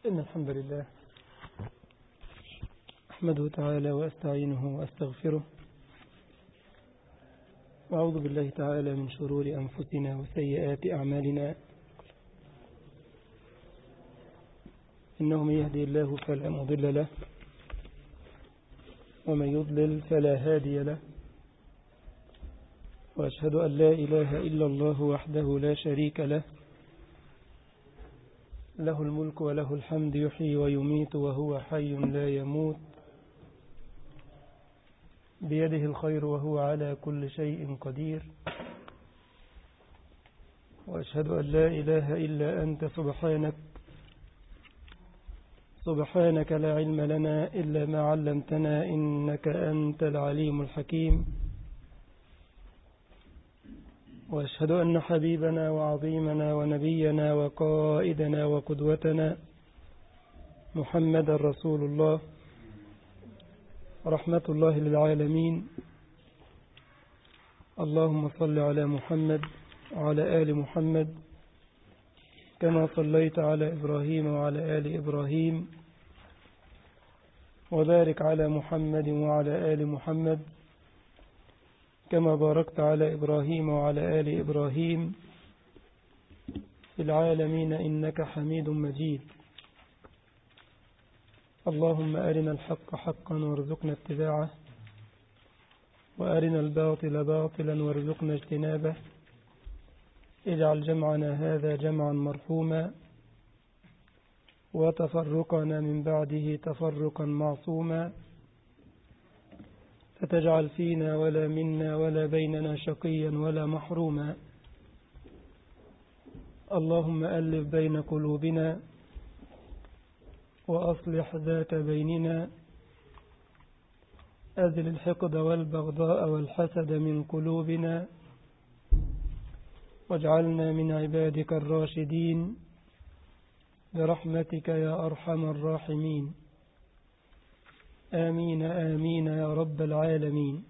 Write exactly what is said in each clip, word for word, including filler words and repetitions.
إن الحمد لله أحمده تعالى وأستعينه وأستغفره وأعوذ بالله تعالى من شرور أنفسنا وسيئات أعمالنا. إنه من يهدي الله فلا مضل له ومن يضلل فلا هادي له، وأشهد أن لا إله إلا الله وحده لا شريك له، له الملك وله الحمد يحيي ويميت وهو حي لا يموت، بيده الخير وهو على كل شيء قدير. وأشهد أن لا إله إلا أنت سبحانك سبحانك لا علم لنا إلا ما علمتنا إنك أنت العليم الحكيم. وأشهد أن حبيبنا وعظيمنا ونبينا وقائدنا وقدوتنا محمد رسول الله رحمة الله للعالمين. اللهم صل على محمد وعلى آل محمد كما صليت على إبراهيم وعلى آل إبراهيم، وبارك على محمد وعلى آل محمد كما باركت على إبراهيم وعلى آل إبراهيم في العالمين إنك حميد مجيد. اللهم أرنا الحق حقا وارزقنا اتباعه، وأرنا الباطل باطلا وارزقنا اجتنابه. اجعل جمعنا هذا جمعا مرحوما، وتفرقنا من بعده تفرقا معصوما، فتجعل فينا ولا منا ولا بيننا شقيا ولا محروما. اللهم ألف بين قلوبنا وأصلح ذات بيننا، أزل الحقد والبغضاء والحسد من قلوبنا، واجعلنا من عبادك الراشدين برحمتك يا أرحم الراحمين. آمين آمين يا رب العالمين.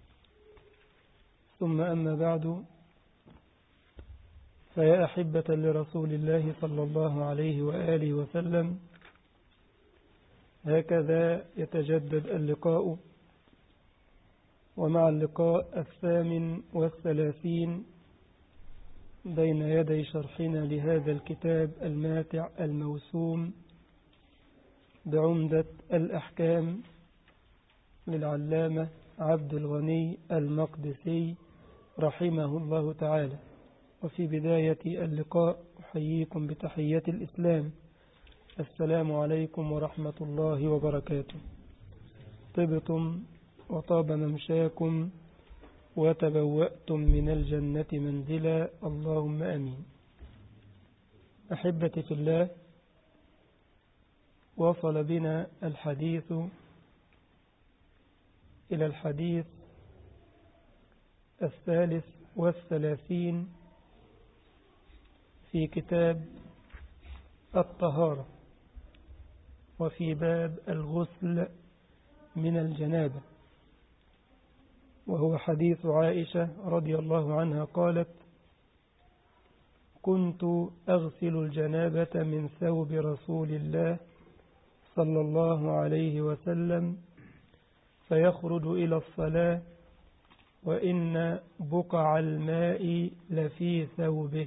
ثم أما بعد، فيا أحبة لرسول الله صلى الله عليه وآله وسلم، هكذا يتجدد اللقاء، ومع اللقاء الثامن والثلاثين بين يدي شرحنا لهذا الكتاب الماتع الموسوم بعمدة الأحكام للعلامة عبد الغني المقدسي رحمه الله تعالى. وفي بداية اللقاء أحييكم بتحية الإسلام، السلام عليكم ورحمة الله وبركاته. طبتم وطاب ممشاكم وتبوأتم من الجنة منزلا، اللهم أمين. أحبتي في الله، وصل بنا الحديث إلى الحديث الثالث والثلاثين في كتاب الطهارة، وفي باب الغسل من الجنابة، وهو حديث عائشة رضي الله عنها قالت: كنت أغسل الجنابة من ثوب رسول الله صلى الله عليه وسلم فيخرج إلى الصلاة وإن بقع الماء لفي ثوبه.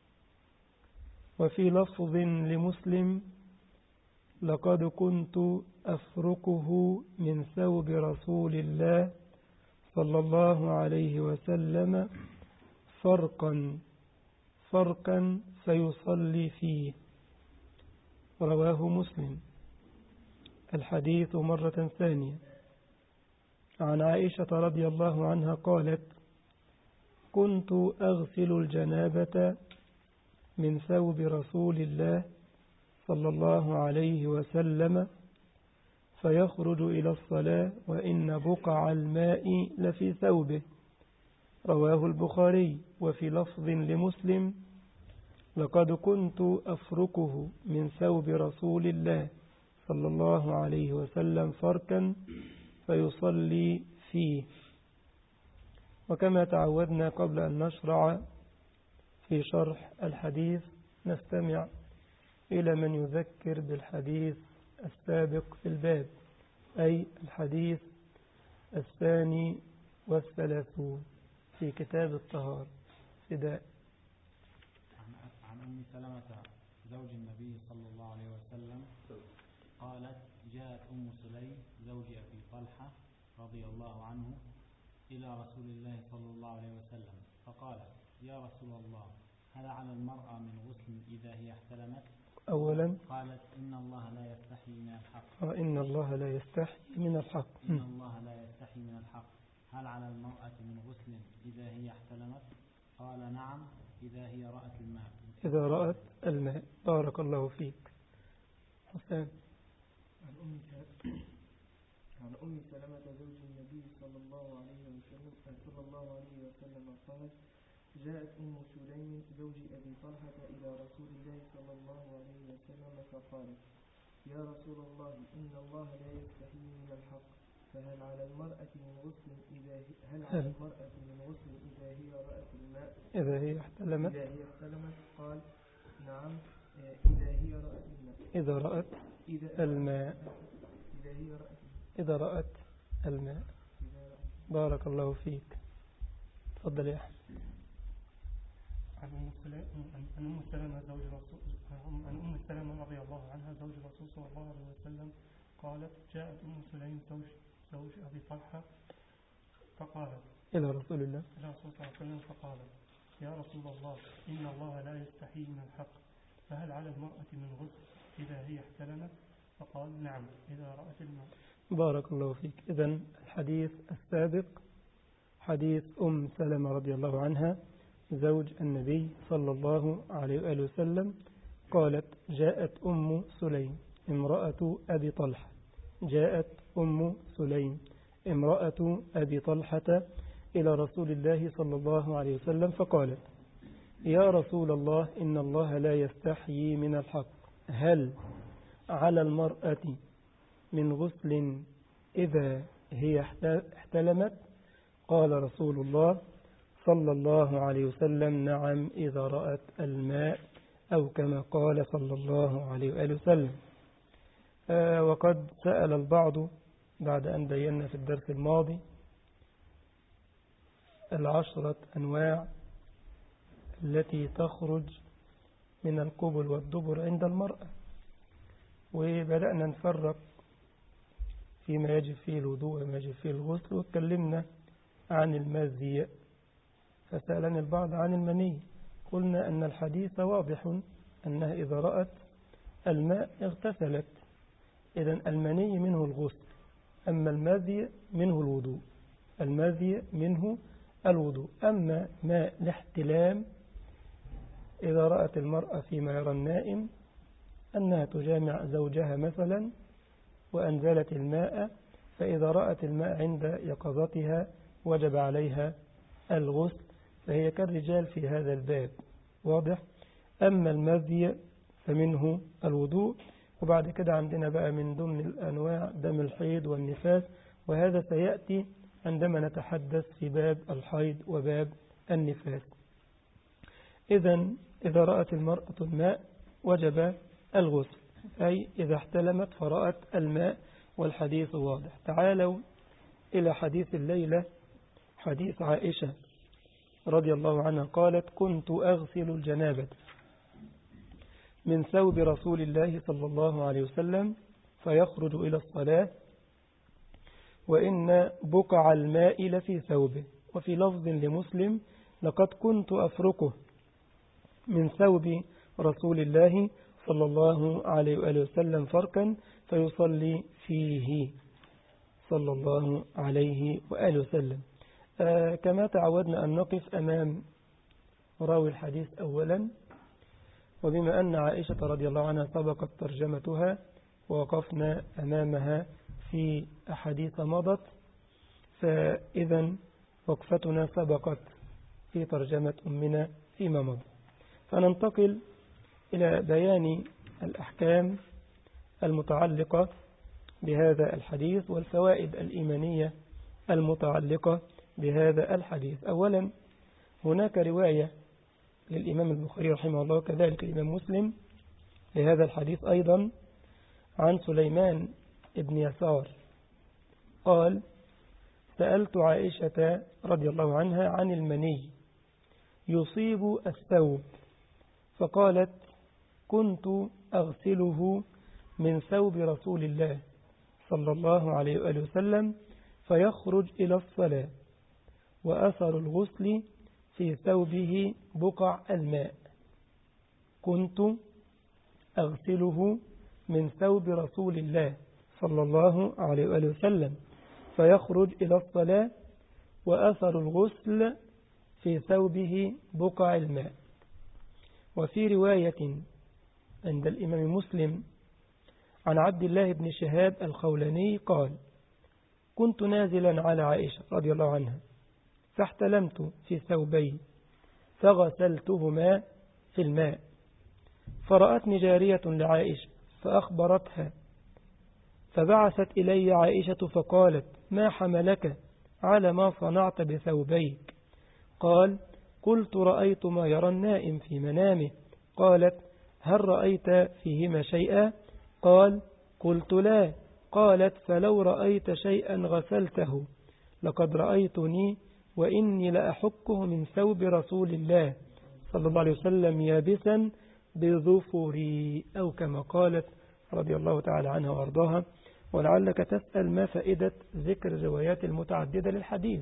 وفي لفظ لمسلم: لقد كنت أفركه من ثوب رسول الله صلى الله عليه وسلم فرقا فرقا فيصلي فيه. رواه مسلم. الحديث مرة ثانية عن عائشة رضي الله عنها قالت: كنت أغسل الجنابة من ثوب رسول الله صلى الله عليه وسلم فيخرج إلى الصلاة وإن بقع الماء لفي ثوبه. رواه البخاري. وفي لفظ لمسلم: لقد كنت أفركه من ثوب رسول الله صلى الله عليه وسلم فركا فيصلي فيه. وكما تعودنا قبل أن نشرع في شرح الحديث، نستمع إلى من يذكر بالحديث السابق في الباب، أي الحديث الثاني والثلاثون في كتاب الطهارة. فداء. عن أم سلمة زوج النبي صلى الله عليه وسلم قالت: جاءت أم سليم زوج أبي طلحة رضي الله عنه إلى رسول الله صلى الله عليه وسلم فقالت: يا رسول الله، هل على المرأة من غسل إذا هي احتلمت؟ أولا قالت: إن الله لا يستحي من الحق. وإن الله لا يستحي من الحق. إن الله لا يستحي من الحق. هل على المرأة من غسل إذا هي احتلمت؟ قال: نعم، إذا هي رأت الماء. إذا رأت الماء. بارك الله فيك. حسان. عن أم عن أم سلمة زوج النبي صلى الله عليه وسلم صلى الله عليه وسلم قالت: جاءت أم سليم زوج أبي طلحة إلى رسول الله صلى الله عليه وسلم فقالت: يا رسول الله، إن الله لا يستحي من الحق، فهل على المرأة من غسل إذا هل على المرأة من غسل إذا هي رأت الماء؟ إذا هي احتلمت. إذا هي احتلمت. قال: نعم، إذا هي رأت الماء. إذا رأت إذا الماء. إذا هي رأت إذا رأت الماء. بارك الله فيك. تفضل يا أحمد. عن أم سلمة زوج الرسول عن أم سلمة رضي الله عنها زوج الرسول صلى الله عليه وسلم قالت: جاءت أم سليم زوج زوج أبي طلحة فقالت إلى رسول الله إلى رسول صلى الله عليه وسلم فقالت: يا رسول الله، إن الله لا يستحي من الحق، فهل على المرأة من غسل إذا هي احتلمت؟ فقال: نعم، إذا رأت الماء. بارك الله فيك. إذن الحديث السابق حديث أم سلمة رضي الله عنها زوج النبي صلى الله عليه وآله وسلم قالت: جاءت أم سليم امرأة أبي طلحة جاءت أم سليم امرأة أبي طلحة إلى رسول الله صلى الله عليه وسلم فقالت: يا رسول الله، إن الله لا يستحيي من الحق، هل على المرأة من غسل إذا هي احتلمت؟ قال رسول الله صلى الله عليه وسلم: نعم، إذا رأت الماء، أو كما قال صلى الله عليه وآله وسلم. آه وقد سأل البعض بعد أن بينا في الدرس الماضي العشرة أنواع التي تخرج من القبل والدبر عند المرأة، وبدأنا نفرق فيما يجب فيه الوضوء وما يجب فيه الغسل، واتكلمنا عن المزي، فسألني البعض عن المني. قلنا أن الحديث واضح أنها إذا رأت الماء اغتسلت، إذن المني منه الغسل، أما المزي منه الوضوء المزي منه الوضوء أما ماء الاحتلام إذا رأت المرأة فيما يرى النائم أنها تجامع زوجها مثلا وأنزلت الماء، فإذا رأت الماء عند يقظتها وجب عليها الغسل، فهي كالرجال في هذا الباب. واضح؟ أما المذي فمنه الوضوء. وبعد كده عندنا بقى من ضمن الأنواع دم الحيض والنفاس، وهذا سيأتي عندما نتحدث في باب الحيض وباب النفاس. إذن إذا رأت المرأة الماء وجب الغسل، أي إذا احتلمت فرأت الماء، والحديث واضح. تعالوا إلى حديث الليلة، حديث عائشة رضي الله عنها قالت: كنت أغسل الجنابة من ثوب رسول الله صلى الله عليه وسلم فيخرج إلى الصلاة وإن بقع الماء لفي ثوبه. وفي لفظ لمسلم: لقد كنت أفركه من ثوب رسول الله صلى الله عليه وآله وسلم فركا فيصلي فيه صلى الله عليه وآله وسلم. آه كما تعودنا أن نقف أمام راوي الحديث أولا، وبما أن عائشة رضي الله عنها سبقت ترجمتها ووقفنا أمامها في أحاديث مضت، فإذا وقفتنا سبقت في ترجمة أمنا فيما مضى. فننتقل إلى بيان الأحكام المتعلقة بهذا الحديث والفوائد الإيمانية المتعلقة بهذا الحديث. أولا، هناك رواية للإمام البخاري رحمه الله وكذلك الإمام مسلم لهذا الحديث أيضا عن سليمان بن يسار قال سألت عائشة رضي الله عنها عن المني يصيب الثوب فقالت كنت أغسله من ثوب رسول الله صلى الله عليه وآله وسلم فيخرج إلى الصلاة وأثر الغسل في ثوبه بقع الماء. كنت أغسله من ثوب رسول الله صلى الله عليه وآله وسلم فيخرج إلى الصلاة وأثر الغسل في ثوبه بقع الماء. وفي رواية عند الإمام مسلم عن عبد الله بن شهاب الخولاني قال كنت نازلا على عائشة رضي الله عنها فاحتلمت في ثوبي فغسلتهما في الماء فرأتني جارية لعائشة فأخبرتها فبعثت إلي عائشة فقالت ما حملك على ما صنعت بثوبيك؟ قال قلت رأيت ما يرى النائم في منامه. قالت هل رأيت فيهما شيئا؟ قال قلت لا. قالت فلو رأيت شيئا غسلته لقد رأيتني وإني لأحكه من ثوب رسول الله صلى الله عليه وسلم يابسا بظفري أو كما قالت رضي الله تعالى عنها وأرضاها. ولعلك تسأل ما فائدة ذكر الروايات المتعددة للحديث،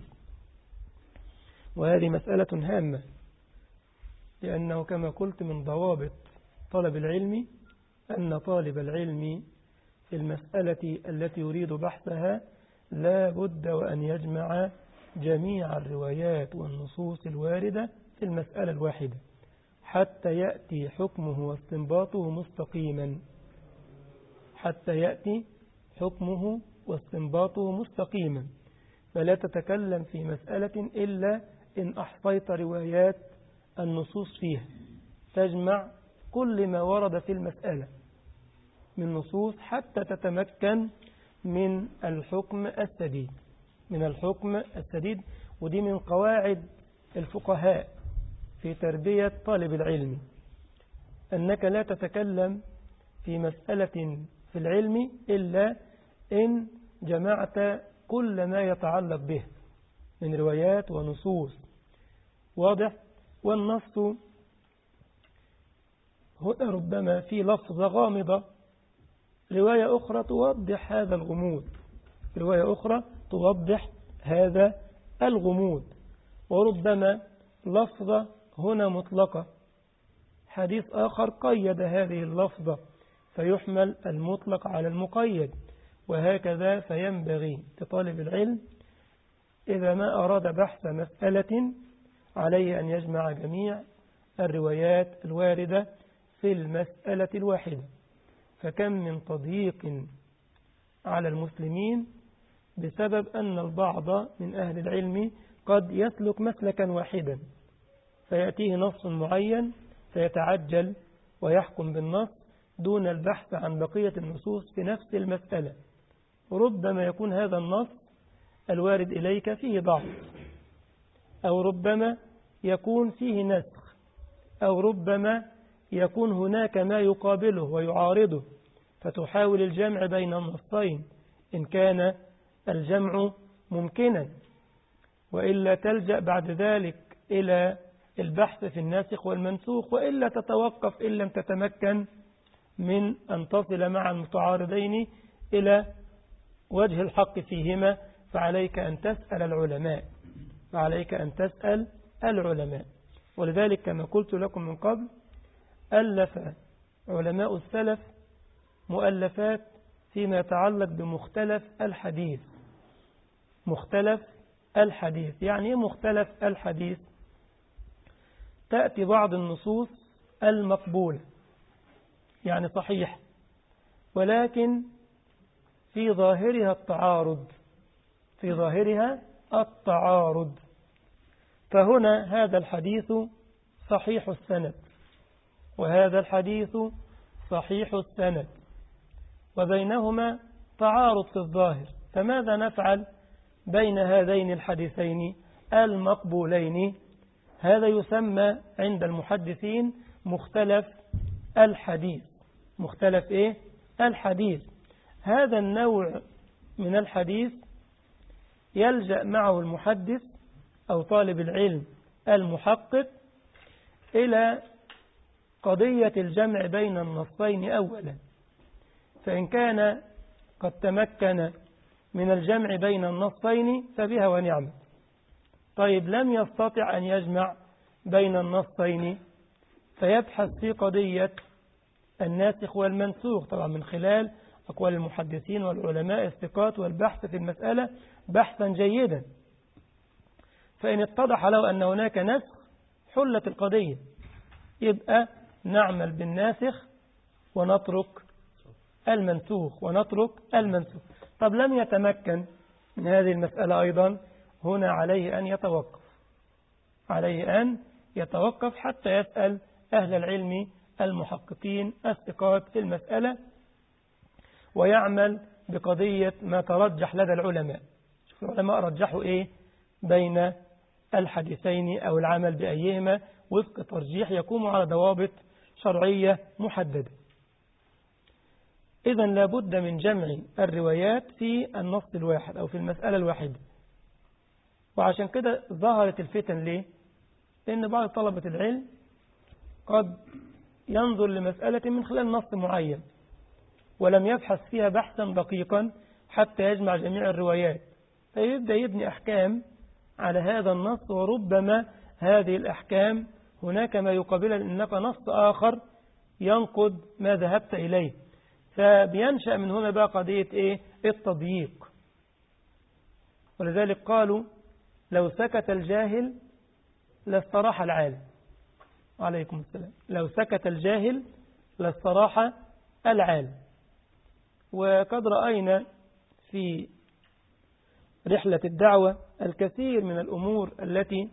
وهذه مسألة هامة لأنه كما قلت من ضوابط طلب العلم أن طالب العلم في المسألة التي يريد بحثها لا بد وأن يجمع جميع الروايات والنصوص الواردة في المسألة الواحدة حتى يأتي حكمه واستنباطه مستقيما حتى يأتي حكمه واستنباطه مستقيما فلا تتكلم في مسألة إلا إن أحصيت روايات النصوص فيها، تجمع كل ما ورد في المسألة من نصوص حتى تتمكن من الحكم السديد من الحكم السديد ودي من قواعد الفقهاء في تربية طالب العلم، أنك لا تتكلم في مسألة في العلم إلا إن جمعت كل ما يتعلق به من روايات ونصوص. واضح؟ والنص هنا ربما في لفظة غامضة، رواية أخرى توضح هذا الغموض رواية أخرى توضح هذا الغموض وربما لفظة هنا مطلقة، حديث آخر قيد هذه اللفظة فيحمل المطلق على المقيد، وهكذا فينبغي لطالب العلم إذا ما أراد بحث مسألة عليه أن يجمع جميع الروايات الواردة في المسألة الواحدة. فكم من تضييق على المسلمين بسبب أن البعض من أهل العلم قد يسلك مسلكا واحدا فيأتيه نص معين فيتعجل ويحكم بالنص دون البحث عن بقية النصوص في نفس المسألة. ربما يكون هذا النص الوارد إليك فيه ضعف، أو ربما يكون فيه نسخ، أو ربما يكون هناك ما يقابله ويعارضه، فتحاول الجمع بين النصين إن كان الجمع ممكنا، وإلا تلجأ بعد ذلك إلى البحث في الناسخ والمنسوخ، وإلا تتوقف إن لم تتمكن من أن تصل مع المتعارضين إلى وجه الحق فيهما، فعليك أن تسأل العلماء فعليك أن تسأل العلماء ولذلك كما قلت لكم من قبل ألف علماء السلف مؤلفات فيما يتعلق بمختلف الحديث. مختلف الحديث يعني مختلف الحديث، تأتي بعض النصوص المقبولة يعني صحيح، ولكن في ظاهرها التعارض في ظاهرها التعارض فهنا هذا الحديث صحيح السند وهذا الحديث صحيح السند وبينهما تعارض في الظاهر، فماذا نفعل بين هذين الحديثين المقبولين؟ هذا يسمى عند المحدثين مختلف الحديث مختلف إيه الحديث. هذا النوع من الحديث يلجأ معه المحدث أو طالب العلم المحقق إلى قضية الجمع بين النصين أولا، فإن كان قد تمكن من الجمع بين النصين فبها ونعمة. طيب لم يستطع أن يجمع بين النصين فيبحث في قضية الناسخ والمنسوخ، طبعا من خلال أقوال المحدثين والعلماء الثقات والبحث في المسألة بحثا جيدا. فإن اتضح له أن هناك نسخ حلت القضية، يبقى نعمل بالناسخ ونترك المنسوخ ونترك المنسوخ. طب لم يتمكن من هذه المسألة أيضا، هنا عليه أن يتوقف عليه أن يتوقف حتى يسأل أهل العلم المحققين الثقات في المسألة ويعمل بقضية ما ترجح لدى العلماء. شوف العلماء رجحوا إيه بين الحديثين أو العمل بأيهما وفق ترجيح يقوم على ضوابط شرعية محددة. إذن لابد من جمع الروايات في النص الواحد أو في المسألة الواحدة. وعشان كده ظهرت الفتن ليه؟ لأن بعض طلبة العلم قد ينظر لمسألة من خلال نص معين ولم يبحث فيها بحثا دقيقا حتى يجمع جميع الروايات، فيبدأ يبني أحكام على هذا النص، وربما هذه الأحكام هناك ما يقابلها لأنك نص آخر ينقض ما ذهبت إليه، فبينشأ من هنا بقى قضية إيه؟ التضييق. ولذلك قالوا لو سكت الجاهل لاستراح العالم. عليكم السلام. لو سكت الجاهل لاستراح العالم. وقد رأينا في رحلة الدعوة الكثير من الأمور التي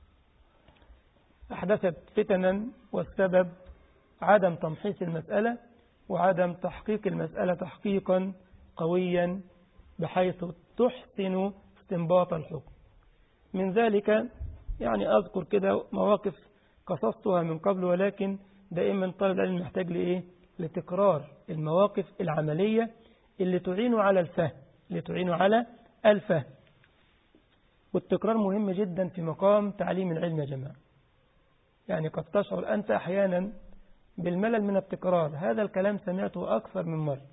أحدثت فتنا، والسبب عدم تمحيص المسألة وعدم تحقيق المسألة تحقيقا قويا بحيث تحسن استنباط الحكم. من ذلك يعني أذكر كده مواقف قصصتها من قبل، ولكن دائما طالب العلم محتاج لإيه؟ لتكرار المواقف العملية اللي تعين على الفهم اللي تعين على الفهم والتكرار مهم جدا في مقام تعليم العلم يا جماعة. يعني قد تشعر أنت أحيانا بالملل من التكرار، هذا الكلام سمعته أكثر من مرة،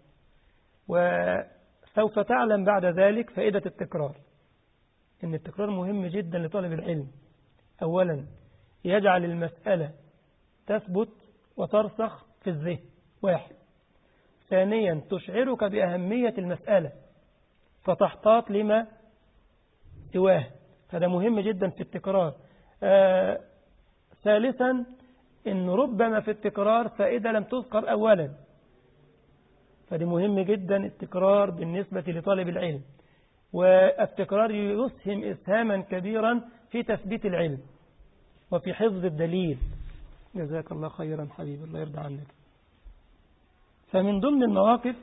وسوف تعلم بعد ذلك فائدة التكرار، إن التكرار مهم جدا لطالب العلم. أولا يجعل المسألة تثبت وترسخ في الذهن، واحد. ثانيا تشعرك بأهمية المسألة فتحتاط لما سواه، هذا مهم جدا في التكرار. آه ثالثا إن ربما في التكرار فائدة لم تذكر أولا، فده مهم جدا التكرار بالنسبة لطالب العلم. والتكرار يسهم إسهاما كبيرا في تثبيت العلم وفي حفظ الدليل. جزاك الله خيرا حبيبي، الله يرضى عنك. فمن ضمن المواقف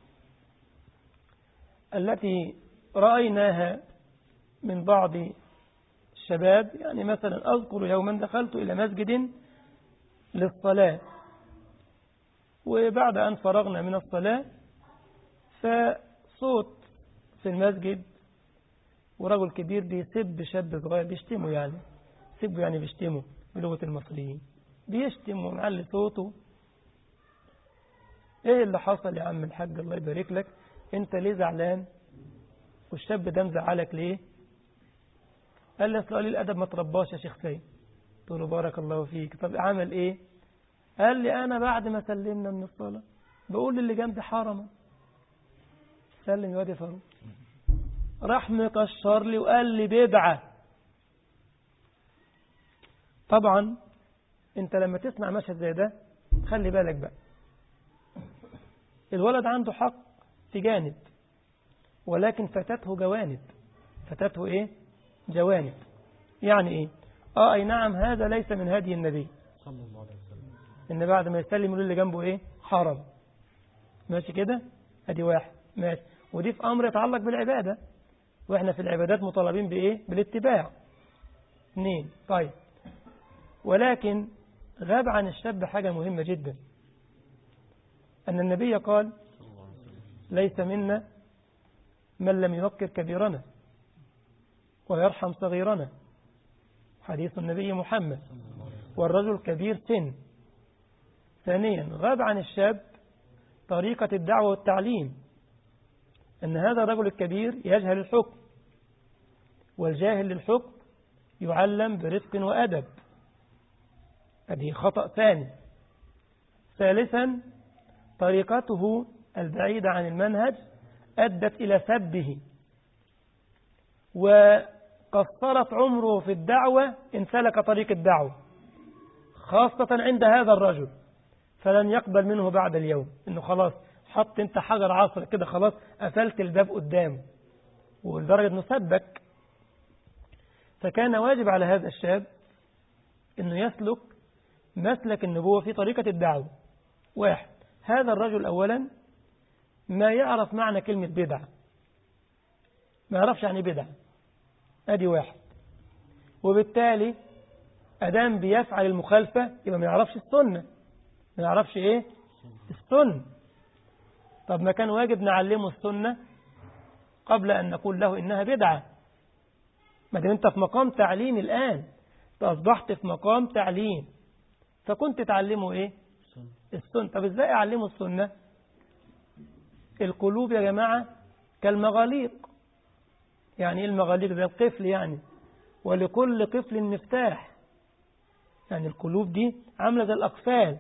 التي رأيناها من بعض الشباب، يعني مثلا أذكر يوما دخلت إلى مسجد للصلاة، وبعد أن فرغنا من الصلاة فصوت في المسجد ورجل كبير بيسب شاب صغير، بيشتمه، يعني سبه يعني بيشتمه بلغة المصريين، بيشتم ومعلي صوته. ايه اللي حصل يا عم الحاج الله يبارك لك؟ انت ليه زعلان؟ والشاب ده مزعلك ليه؟ قال لي اصل قليل الادب ما ترباش يا شيخ سيد. قلت له بارك الله فيك. طب عمل ايه؟ قال لي انا بعد ما سلمنا من الصلاه بقول للي جنبي حرما سلم يا واد يا فاروق، راح مكشر لي وقال لي بدعه. طبعا انت لما تسمع مشهد زي ده خلي بالك بقى، الولد عنده حق في جانب ولكن فتته جوانب. فتته ايه؟ جوانب. يعني ايه؟ اه اي نعم، هذا ليس من هدي النبي صلى الله عليه وسلم ان بعد ما يسلم يقول اللي جنبه ايه؟ حرم. ماشي كده؟ ادي واحد ماشي. ودي في امر يتعلق بالعبادة، واحنا في العبادات مطالبين بايه؟ بالاتباع. اثنين. طيب ولكن غاب عن الشاب حاجة مهمة جدا، أن النبي قال ليس منا من لم يوقر كبيرنا ويرحم صغيرنا، حديث النبي محمد. والرجل كبير سن. ثانيا غاب عن الشاب طريقة الدعوة والتعليم، أن هذا الرجل الكبير يجهل الحكم، والجاهل للحكم يعلم برفق وأدب، هذه خطأ ثاني. ثالثا طريقته البعيدة عن المنهج أدت إلى سبه، وقصرت عمره في الدعوة إن سلك طريق الدعوة، خاصة عند هذا الرجل، فلن يقبل منه بعد اليوم، إنه خلاص حط انت حجر عصر كده، خلاص قفلت الباب قدامه، ولدرجة إنه سبك. فكان واجب على هذا الشاب إنه يسلك مسلك النبوة في طريقة الدعوة. واحد، هذا الرجل أولا ما يعرف معنى كلمة بدعة، ما يعرفش يعني بدعة، أدي واحد. وبالتالي أدام بيفعل المخالفة يبقى ما يعرفش السنة، ما يعرفش إيه السنة. طب ما كان واجب نعلمه السنة قبل أن نقول له إنها بدعة. ما دام أنت في مقام تعليم الآن، فأصبحت في مقام تعليم، فكنت تعلمه إيه السنة. طب إزاي أعلمه السنة؟ القلوب يا جماعة كالمغاليق. يعني إيه المغاليق؟ زي القفل يعني، ولكل قفل مفتاح. يعني القلوب دي عاملة زي الأقفال،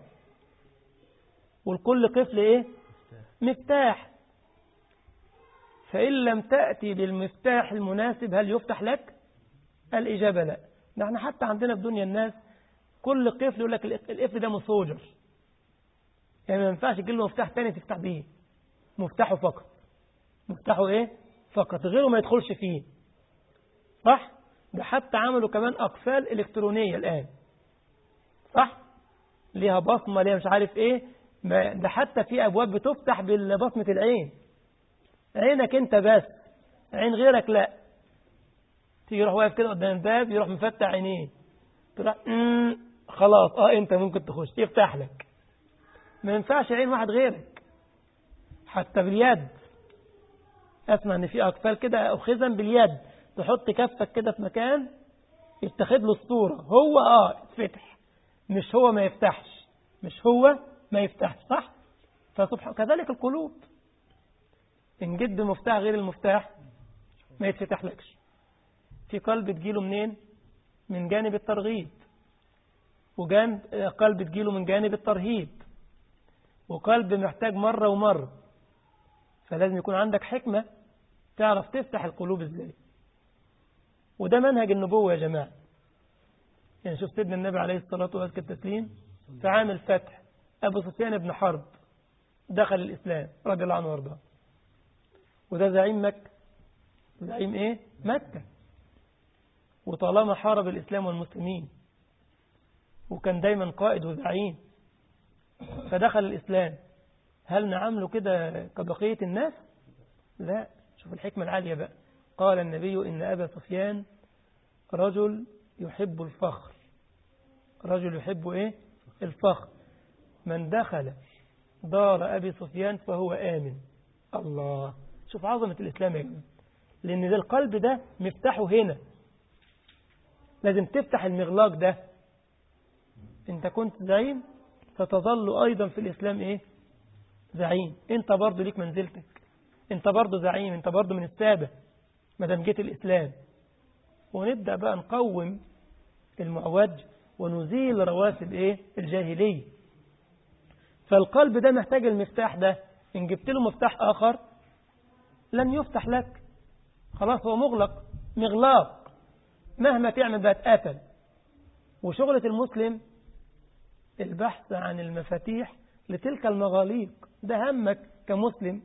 والكل قفل إيه مفتاح. فإن لم تأتي بالمفتاح المناسب هل يفتح لك؟ الإجابة لا. نحن حتى عندنا في دنيا الناس كل قفل يقول لك القفل ده مسوجر، يعني ما ينفعش تجيب له مفتاح تاني تفتح بيه، مفتاحه فقط، مفتاحه إيه فقط، غيره ما يدخلش فيه. صح؟ ده حتى عملوا كمان أقفال إلكترونية الآن، صح؟ ليها بصمة، ليها مش عارف إيه. ده حتى في أبواب بتفتح بالبصمة العين، عينك أنت بس، عين غيرك لا. تيجي يروح واقف كده قدام الباب، يروح مفتح عينيه، تروح خلاص اه انت ممكن تخش، يفتح لك. ما ينفعش عين واحد غيرك. حتى باليد اسمع ان في اقفال كده اخذا باليد، تحط كفك كده في مكان يتخذ له الصورة، هو اه يتفتح، مش هو ما يفتحش، مش هو ما يفتحش. صح؟ فسبحان كذلك القلوب، إن جد مفتاح غير المفتاح ما يتفتح لكش. في قلب تجيله منين؟ من جانب الترغيب، وجانب قلب تجيله من جانب الترهيب، وقلب محتاج مرة ومرة. فلازم يكون عندك حكمة تعرف تفتح القلوب ازاي. وده منهج النبوة يا جماعة. يعني شوف سيدنا النبي عليه الصلاة وأزكى التسليم في عام الفتح، أبو سفيان بن حرب دخل الإسلام رضي الله عنه وارضاه، وده زعيم مكة، زعيم إيه؟ مكة. وطالما حارب الإسلام والمسلمين وكان دايما قائد وزعيم، فدخل الإسلام، هل نعمله كده كبقية الناس؟ لا. شوف الحكمة العالية بقى. قال النبي إن أبا سفيان رجل يحب الفخر، رجل يحب إيه؟ الفخر. من دخل دار أبي سفيان فهو آمن. الله، شوف عظمة الإسلام يا جماعة. لأن ده القلب ده مفتاحه هنا، لازم تفتح المغلاق ده. انت كنت زعيم فتظل أيضا في الإسلام إيه؟ زعيم. انت برضو ليك منزلتك، انت برضو زعيم، انت برضو من السادة مدام جيت الإسلام. ونبدأ بقى نقوم المعوج ونزيل رواسب إيه؟ الجاهلية. فالقلب ده محتاج المفتاح ده، إن جبت له مفتاح آخر لن يفتح لك، خلاص هو مغلق، مغلاق، مهما تعمل بقى اتقفل. وشغلة المسلم البحث عن المفاتيح لتلك المغاليق، ده همك كمسلم،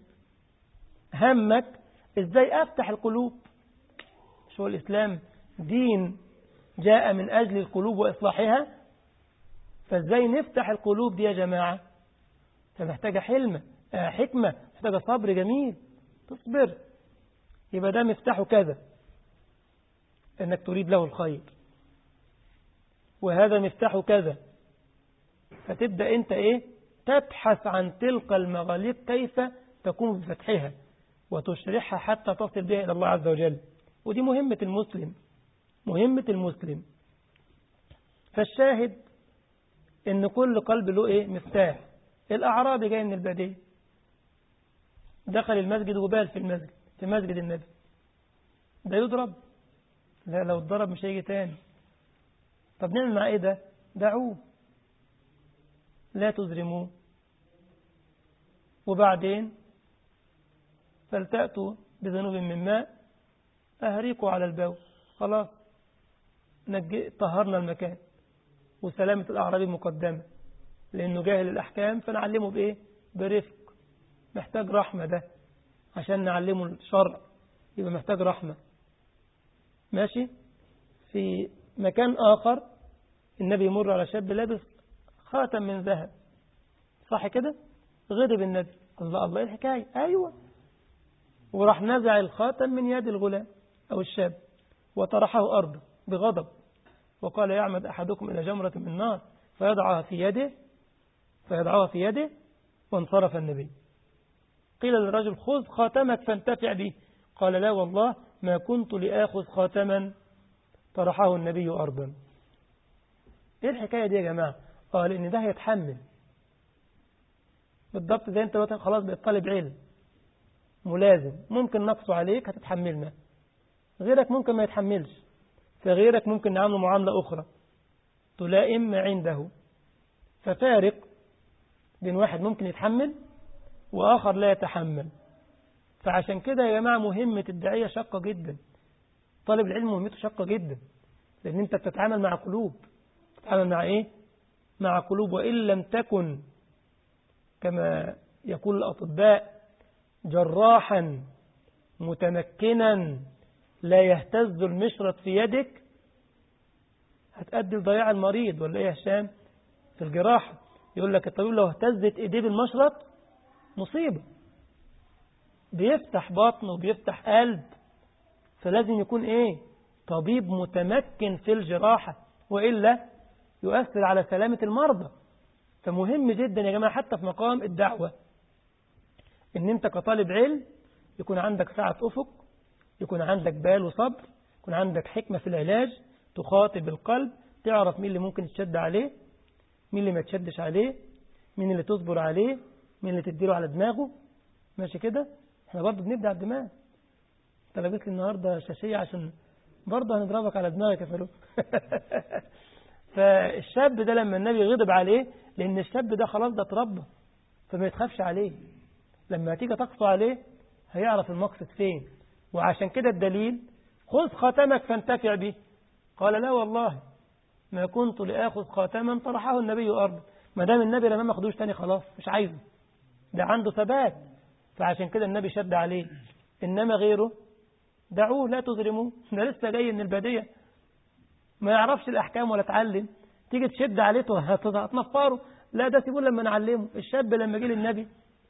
همك ازاي افتح القلوب. شو الإسلام دين جاء من أجل القلوب وإصلاحها، فازاي نفتح القلوب دي يا جماعة؟ فمحتاجة حلمة آه حكمة، محتاجة صبر جميل، تصبر. يبقى ده مفتاحه كذا، انك تريد له الخير، وهذا مفتاحه كذا، فتبدأ انت ايه تبحث عن تلك المغاليق كيف تقوم بفتحها وتشرحها حتى تصل بها إلى الله عز وجل. ودي مهمة المسلم، مهمة المسلم. فالشاهد إن كل قلب له إيه؟ مفتاح. الأعرابي جاي من البادية دخل المسجد وبال في المسجد، في مسجد النبي، ده يضرب؟ لا، لو اتضرب مش هيجي تاني. طب نعمل مع إيه ده؟ دعوه، لا تزرموه. وبعدين فلتأتوا بذنوب من ماء أهريقوا على البول، خلاص نجي طهرنا المكان. وسلامة الأعرابي مقدمة لأنه جاهل الأحكام، فنعلمه بإيه؟ برفق. محتاج رحمة ده عشان نعلمه الشرع، يبقى محتاج رحمة. ماشي. في مكان آخر النبي يمر على شاب لابس خاتم من ذهب، صح كده؟ غضب النبي، الله الله ايه الحكاية؟ أيوة. وراح نزع الخاتم من يد الغلام أو الشاب وطرحه أرضا بغضب، وقال يعمد أحدكم إلى جمرة من نار فيضعها في يده فيضعها في يده وانصرف النبي. قيل للرجل خذ خاتمك فانتفع به، قال لا والله ما كنت لآخذ خاتما، طرحه النبي أرضا. ايه الحكاية دي يا جماعة؟ قال إن ده هيتحمل بالضبط زي انت خلاص بقيت طالب علم ملازم، ممكن نقصه عليك هتتحملنا، غيرك ممكن ما يتحملش، فغيرك ممكن نعمله معاملة أخرى تلائم ما عنده. ففارق بين واحد ممكن يتحمل وآخر لا يتحمل. فعشان كده يا جماعة مهمة الداعية شاقة جدا، طالب العلم مهمته شاقة جدا، لأن أنت بتتعامل مع قلوب. بتتعامل مع إيه؟ مع قلوب. وإن لم تكن كما يقول الأطباء جراحا متمكنا لا يهتز المشرط في يدك، هتأدي لضياع المريض. ولا إيه يا هشام؟ في الجراحة يقول لك الطبيب لو اهتزت إيديه بالمشرط مصيبة، بيفتح بطن وبيفتح قلب. فلازم يكون إيه؟ طبيب متمكن في الجراحة، وإلا يؤثر على سلامة المرضى. فمهم جدا يا جماعة حتى في مقام الدعوة إن أنت كطالب علم يكون عندك سعة أفق، يكون عندك بال وصبر، يكون عندك حكمة في العلاج، تخاطب القلب، تعرف مين اللي ممكن تشد عليه، مين اللي ما تشدش عليه، مين اللي تصبر عليه، مين اللي تديله على دماغه. ماشي كده؟ احنا برضه بنبدأ على الدماغ. انت لابس لي النهارده شاشية عشان برضه هنضربك على دماغك يا فاروق. فالشاب ده لما النبي غضب عليه، لأن الشاب ده خلاص ده اتربى فما يتخافش عليه، لما تيجي تقصى عليه هيعرف المقصد فين. وعشان كده الدليل خذ خاتمك فانتفع به، قال لا والله ما كنت لآخذ خاتما، طرحه النبي أرض. ما دام النبي لما ما أخذوش تاني خلاص مش عايزه، ده عنده ثبات. فعشان كده النبي شد عليه. إنما غيره دعوه لا تظلموه، ده لسه جاي من البادية ما يعرفش الأحكام ولا تعلم، تيجي تشد عليه هتنفره. لا ده سيبوه لما نعلمه. الشاب لما جه للنبي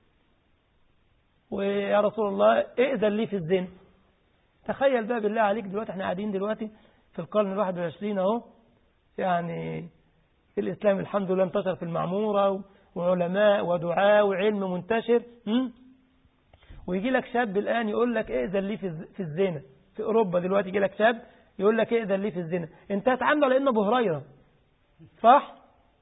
ويا رسول الله ائذن لي في الزنا، تخيل بقى بالله عليك دلوقتي احنا قاعدين دلوقتي في القرن الواحد والعشرين اهو، يعني الإسلام الحمد لله انتشر في المعمورة وعلماء ودعاء وعلم منتشر، ويجي لك شاب الآن يقول لك ائذن لي في الزنا. في أوروبا دلوقتي يجي لك شاب يقول لك ائذن لي في الزنا، انت هتعامله على انه ابو هريره، صح؟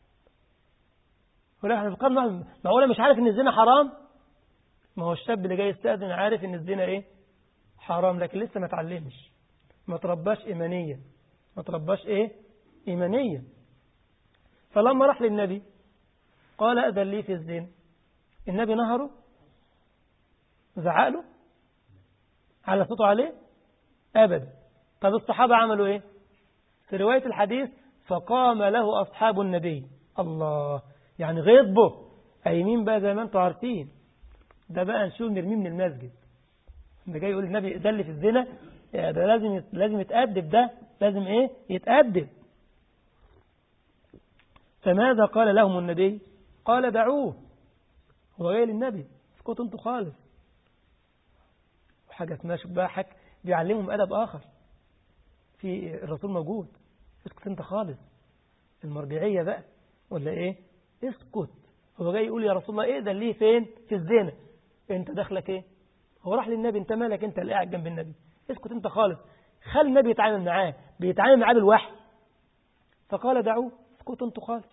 ولا احنا في القرن معقوله مش عارف ان الزنا حرام؟ ما هو الشاب اللي جاي يستأذن عارف ان الزنا ايه؟ حرام، لكن لسه ما اتعلمش، ما ترباش ايمانيا، ما ترباش ايه؟ ايمانيا. فلما راح للنبي قال ائذن لي في الزنا، النبي نهره؟ زعق له؟ على صوته عليه؟ ابدا. طب الصحابة عملوا ايه؟ في رواية الحديث فقام له أصحاب النبي، الله، يعني غضبه أيمين بقى زي ما انتوا عارفين، ده بقى نشوف نرميه من المسجد. ده جاي يقول النبي دل في الزنا، ده لازم لازم يتأدب، ده لازم ايه؟ يتأدب. فماذا قال لهم النبي؟ قال دعوه، هو جاي للنبي، اسكتوا انتوا خالص. وحاجة اسمها بقى حك بيعلمهم أدب آخر، في الرسول موجود، اسكت انت خالص، المرجعية بقى ولا ايه؟ اسكت، هو جاي يقول يا رسول الله ايه ده ليه فين في الزنا، انت دخلك ايه؟ هو راح للنبي، انت مالك انت اللي قاعد جنب النبي، اسكت انت خالص، خلي النبي يتعامل معاه، بيتعامل معاه بالوحي. فقال دعوه، اسكتوا انتوا خالص.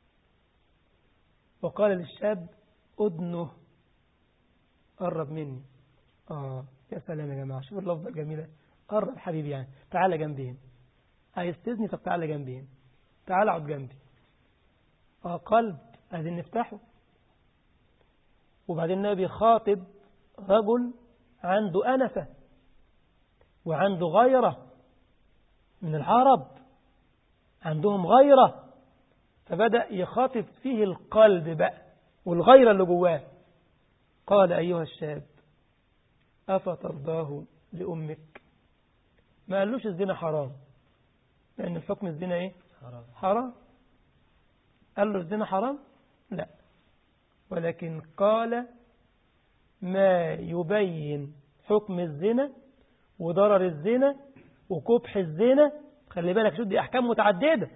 وقال للشاب أدنه، قرب مني. آه يا سلام يا جماعة، شوف اللفظة الجميلة، قرب حبيبي يعني، تعالى جنبي هنا، عايز تزني طب تعالى جنبي هنا، تعالى اقعد جنبي. آه قلب عايزين نفتحه. وبعدين النبي خاطب رجل عنده أنفة وعنده غيرة من العرب، عندهم غيرة، فبدأ يخاطب فيه القلب بقى والغيرة اللي جواه. قال أيها الشاب أفترضاه لأمك؟ ما قالوش الزنا حرام، لأن الحكم الزنا إيه؟ حرام. حرام. قال له الزنا حرام؟ لا، ولكن قال ما يبين حكم الزنا وضرر الزنا وكبح الزنا. خلي بالك شو دي أحكام متعددة،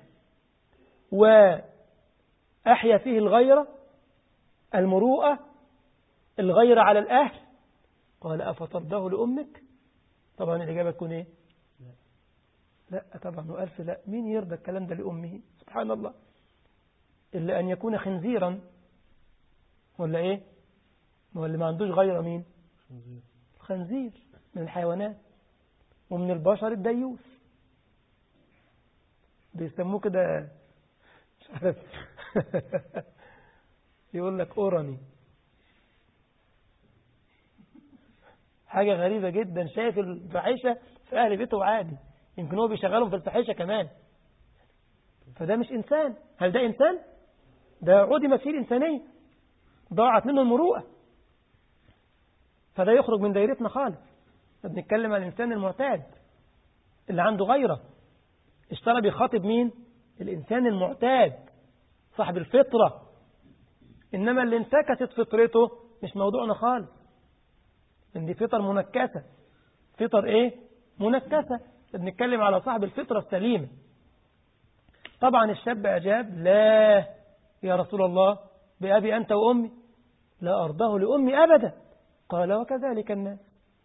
وأحيا فيه الغيرة، المروءة، الغيرة على الأهل. قال أفترضاه لأمك؟ طبعا الإجابة تكون إيه؟ لا, لا طبعا، وألف لا، مين يرضى الكلام ده لأمه؟ سبحان الله، إلا أن يكون خنزيرا ولا إيه؟ واللي ما عندوش غيرة مين؟ خنزير. خنزير من الحيوانات، ومن البشر الديوث، بيسموه كده مش عارف يقول لك أوراني، حاجة غريبة جدا. شايف الفاحشة في أهل بيته عادي، يمكن هو بيشغلهم في الفاحشة كمان، فده مش إنسان. هل ده إنسان؟ ده عدم فيه الإنسانية، ضاعت منه المروءة، فده يخرج من دايرتنا خالص. بنتكلم عن الإنسان المعتاد اللي عنده غيرة، اشترى بيخاطب مين؟ الإنسان المعتاد صاحب الفطرة. إنما اللي انتكست فطرته مش موضوعنا خالص، إن دي فطر منكسة. فطر إيه؟ منكسة. بنتكلم على صاحب الفطرة السليمة. طبعا الشاب أجاب لا يا رسول الله، بأبي أنت وأمي لا أرضاه لأمي أبدا. قال وكذلك الناس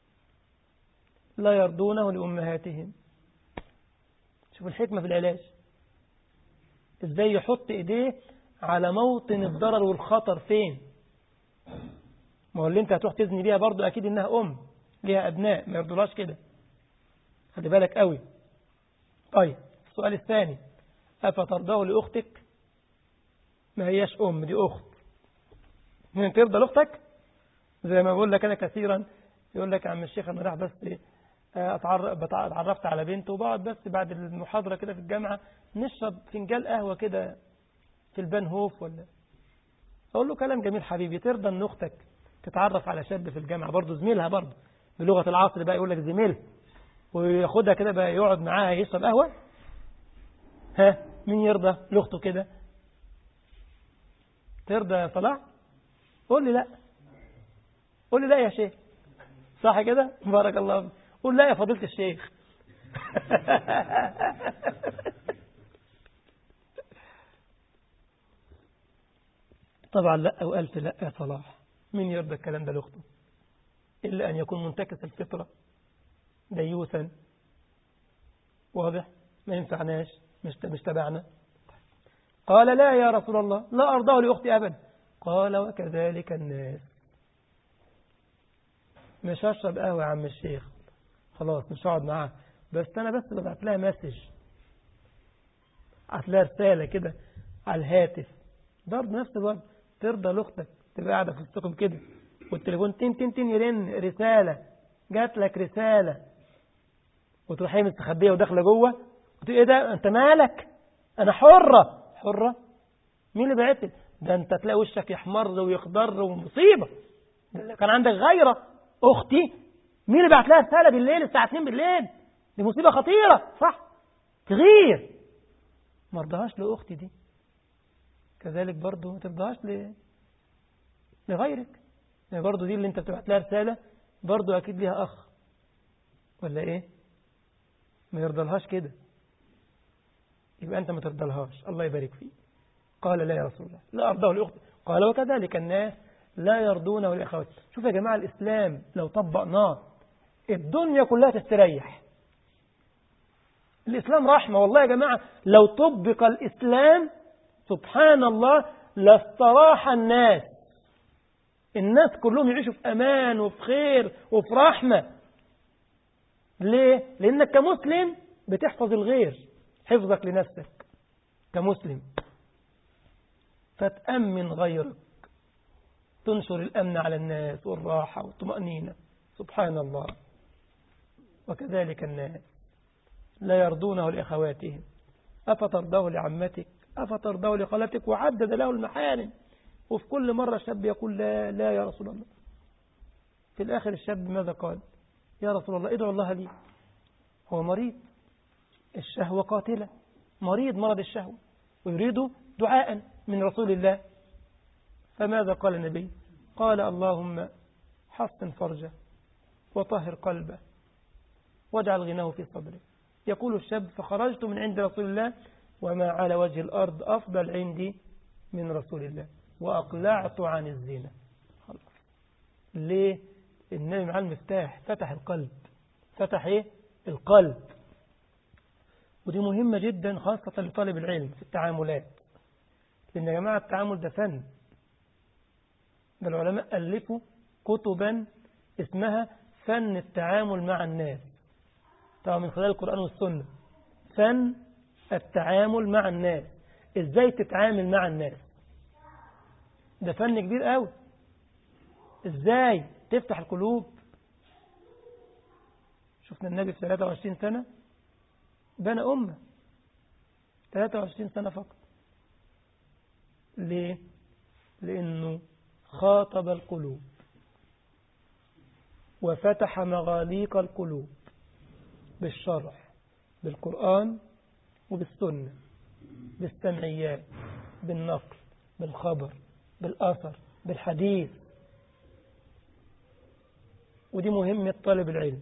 لا يرضونه لأمهاتهم. شوف الحكمة في العلاج، إزاي يحط إيديه على موطن الضرر والخطر فين. ما هو اللي انت هتروح تزني بيها برضو أكيد إنها أم ليها أبناء، ما يرضولاش كده، خلي بالك قوي. طيب السؤال الثاني، أفترضاه لأختك؟ ما هياش أم، دي أخت. من ترضى لأختك؟ زي ما بقول لك أنا كثيرا، يقول لك يا عم الشيخ أنا راح بس اتعرفت على بنت وبقعد بس بعد المحاضرة كده في الجامعة نشرب فنجان قهوة كده في البنهوف ولا. أقول له كلام جميل حبيبي، ترضى أن أختك تتعرف على شاب في الجامعة برضه زميلها، برضه بلغة العصر بقى يقول لك زميل، وياخدها كده بقى يقعد معاها يشرب قهوة؟ ها مين يرضى لأخته كده؟ ترضى يا صلاح؟ قول لي لا، قول لي لا يا شيخ، صح كده؟ بارك الله فيك. قول لا يا فضيلة الشيخ طبعا لا وألف لا يا صلاح، مين يرضى الكلام ده لأخته؟ إلا أن يكون منتكس الفطرة ديوثا، واضح؟ ما ينفعناش، مش مش تبعنا. قال لا يا رسول الله لا أرضاه لأختي أبدا. قال وكذلك الناس. مش هشرب قهوة يا عم الشيخ، خلاص مش هقعد معاه، بس أنا بس ببعت لها مسج، بعت لها رسالة كده على الهاتف، برضه نفس الوضع. ترضى لأختك تبقى قاعدة في وسطكم كده والتليفون تين تين تين يرن رسالة، جات لك رسالة، وتروح هي مستخبية وداخلة جوه وتقول ايه ده انت مالك؟ انا حرة. حرة؟ مين اللي بعتل؟ ده انت تلاقي وشك يحمر ويخضر ومصيبة، كان عندك غيرة. اختي مين اللي بعت لها رسالة بالليل الساعة اتنين بالليل؟ دي مصيبة خطيرة، صح؟ تغير، ما ارضاهاش لاختي دي، كذلك برضو ما ترضاهاش ل... لغيرك. يعني برضو دي اللي انت بتبعت لها رسالة برضو اكيد ليها اخ ولا ايه، ما يرضلهاش كده، يبقى انت ما ترضلهاش. الله يبارك فيك. قال لا يا رسول الله لا ارضاه لاختي قال وكذلك الناس لا يرضونه الأخوات. شوف يا جماعة الإسلام لو طبقناه الدنيا كلها تستريح. الإسلام رحمة والله يا جماعة، لو طبق الإسلام سبحان الله لاستراح الناس. الناس كلهم يعيشوا في أمان وفي خير وفي رحمة. ليه؟ لأنك كمسلم بتحفظ الغير، حفظك لنفسك كمسلم، فتأمن غيرك، تنشر الأمن على الناس والراحة والطمأنينة. سبحان الله. وكذلك الناس لا يرضونه لأخواتهم، أفترضاه لعمتك، أفترضاه لخالتك، وعدد له المحارم. وفي كل مرة الشاب يقول لا لا يا رسول الله. في الآخر الشاب ماذا قال؟ يا رسول الله ادعو الله لي، هو مريض، الشهوة قاتلة، مريض مرض الشهوة ويريد دعاء من رسول الله. فماذا قال النبي؟ قال اللهم حصن فرجه وطهر قلبه واجعل غناه في صدره. يقول الشاب فخرجت من عند رسول الله وما على وجه الأرض أفضل عندي من رسول الله وأقلعت عن الزنا. خلاص. ليه؟ النبي مع المفتاح فتح القلب، فتح إيه؟ القلب. ودي مهمة جدا خاصة لطالب العلم في التعاملات، لأن يا جماعة التعامل ده فن. ده العلماء ألفوا كتبا اسمها فن التعامل مع الناس، طبعا من خلال القرآن والسنة. فن التعامل مع الناس، ازاي تتعامل مع الناس، ده فن كبير قوي. ازاي تفتح القلوب. شفنا النبي في ثلاثة وعشرين سنة بنى أمة، ثلاثة وعشرين سنة فقط. ليه؟ لأنه خاطب القلوب وفتح مغاليق القلوب بالشرع، بالقرآن وبالسنة، بالسمعيات، بالنقل، بالخبر، بالأثر، بالحديث. ودي مهمة طالب العلم.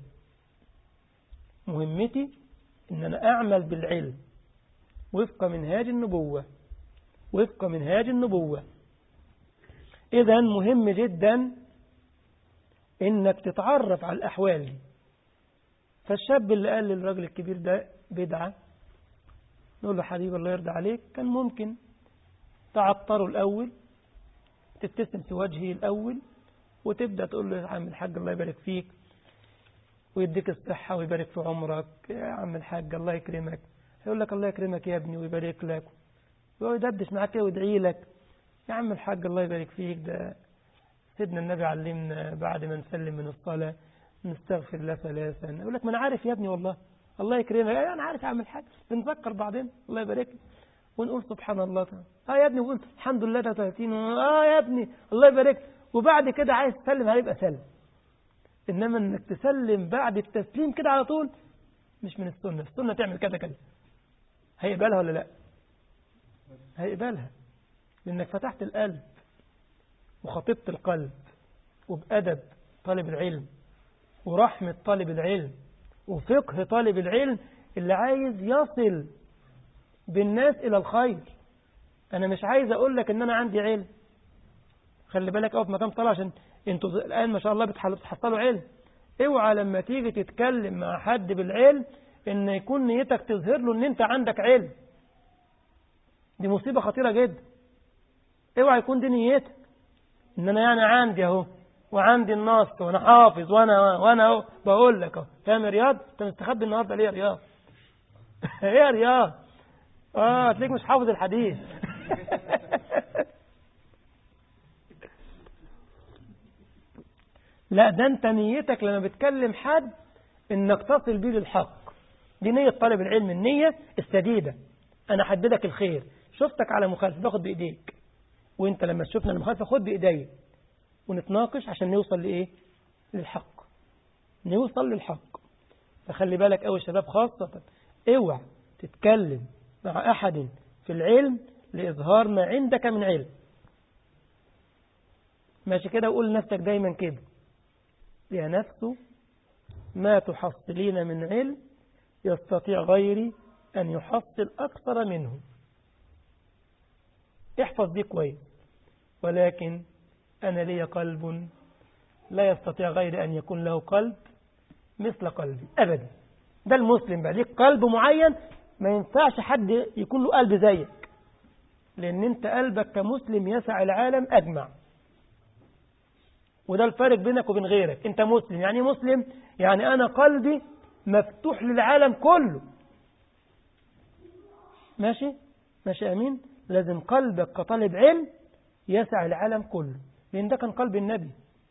مهمتي إن أنا أعمل بالعلم وفق منهاج النبوة، وفق منهاج النبوة. إذن مهم جدا إنك تتعرف على الأحوال دي. فالشاب اللي قال للراجل الكبير ده بدعة، نقول له حبيبي الله يرضى عليك، كان ممكن تعطره الأول، تبتسم في وجهه الأول، وتبدأ تقول له يا عم الحاج الله يبارك فيك ويديك الصحة ويبارك في عمرك، يا عم الحاج الله يكرمك. هيقول لك الله يكرمك يا ابني ويبارك لك، ويدردش معاك ويدعي لك. يا عم الحاج الله يبارك فيك، ده سيدنا النبي علمنا بعد ما نسلم من الصلاة نستغفر الله ثلاثا. يقول لك ما أنا عارف يا ابني والله الله يكرمك، أنا عارف يا عم الحاج، بنذكر بعدين الله يبارك لك ونقول سبحان الله تعالى. اه يا ابني، وقلت الحمد لله ده ثلاثين. اه يا ابني الله يبارك. وبعد كده عايز تسلم هيبقى سلم. إنما إنك تسلم بعد التسليم كده على طول مش من السنة. السنة تعمل كده كده. هيقبلها ولا لا؟ هيقبلها، لأنك فتحت القلب وخطبت القلب، وبأدب طالب العلم ورحمة طالب العلم وفقه طالب العلم اللي عايز يصل بالناس إلى الخير. أنا مش عايز أقول لك إن أنا عندي علم، خلي بالك أقف مكان طلع، عشان أنتوا الآن ما شاء الله بتحصلوا علم. اوعى لما تيجي تتكلم مع حد بالعلم إن يكون نيتك تظهر له إن أنت عندك علم. دي مصيبة خطيرة جدا. اوعى يكون دي نيتك إن أنا يعني عندي أهو وعندي النص وأنا حافظ وأنا وأنا أهو بقول لك أهو. فاهم يا رياض؟ أنت مستخبي النهارده ليه يا رياض؟ إيه يا رياض؟ آه تلاقيك مش حافظ الحديث. لا، ده أنت نيتك لما بتكلم حد إنك تصل بيه للحق. دي نية طالب العلم، النية السديدة. أنا حددك الخير، شفتك على مخالفة باخد بإيديك، وإنت لما تشوفنا المخالفة خد بإيدي ونتناقش عشان نوصل لإيه؟ للحق، نوصل للحق. فخلي بالك أول شباب خاصة، اوعى تتكلم مع أحد في العلم لإظهار ما عندك من علم. ماشي كده؟ وقول لنفسك دايما كده، يا نفس ما تحصلين من علم يستطيع غيري أن يحصل أكثر منه. احفظ دي كويس. ولكن أنا لي قلب لا يستطيع غير أن يكون له قلب مثل قلبي أبدا. ده المسلم بقى ليك قلب معين، ما ينفعش حد يكون له قلب زيك، لأن أنت قلبك كمسلم يسع العالم أجمع. وده الفرق بينك وبين غيرك. أنت مسلم، يعني مسلم يعني أنا قلبي مفتوح للعالم كله. ماشي ماشي أمين. لازم قلبك كطالب علم يسع العالم كله، لأن ده كان قلب النبي.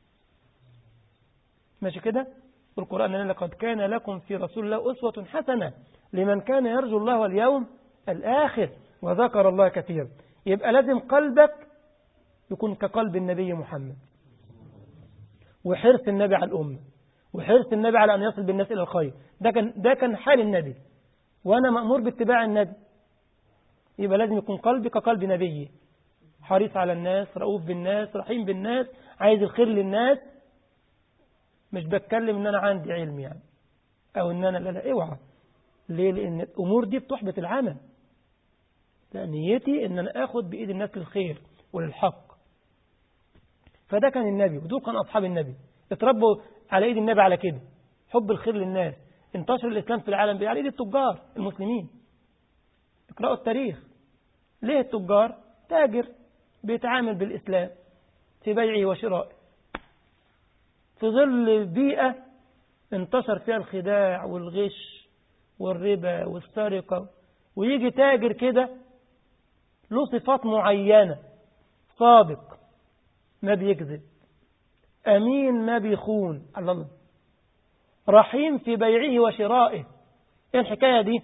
ماشي كده. القرآن لقد كان لكم في رسول الله أسوة حسنة لمن كان يرجو الله واليوم الآخر وذكر الله كثيرا. يبقى لازم قلبك يكون كقلب النبي محمد، وحرص النبي على الأمة، وحرص النبي على أن يصل بالناس إلى الخير. ده كان ده كان حال النبي، وأنا مأمور باتباع النبي. يبقى لازم يكون قلبي كقلب نبي، حريص على الناس، رؤوف بالناس، رحيم بالناس، عايز الخير للناس. مش بتكلم ان انا عندي علم يعني، او ان انا لا لا اوعى. ليه؟ لان الامور دي بتحبط العمل. لان نيتي ان انا اخد بايد الناس للخير وللحق. فده كان النبي، ودول كان اصحاب النبي، اتربوا على ايد النبي على كده، حب الخير للناس. انتشر الاسلام في العالم على ايد التجار المسلمين. اقرأوا التاريخ. ليه التجار؟ تاجر بيتعامل بالاسلام في بيعه وشرائه، في ظل بيئة انتشر فيها الخداع والغش والربا والسرقة. ويجي تاجر كده له صفات معينة، صادق ما بيكذب، أمين ما بيخون، الله، رحيم في بيعه وشرائه. ايه الحكاية دي؟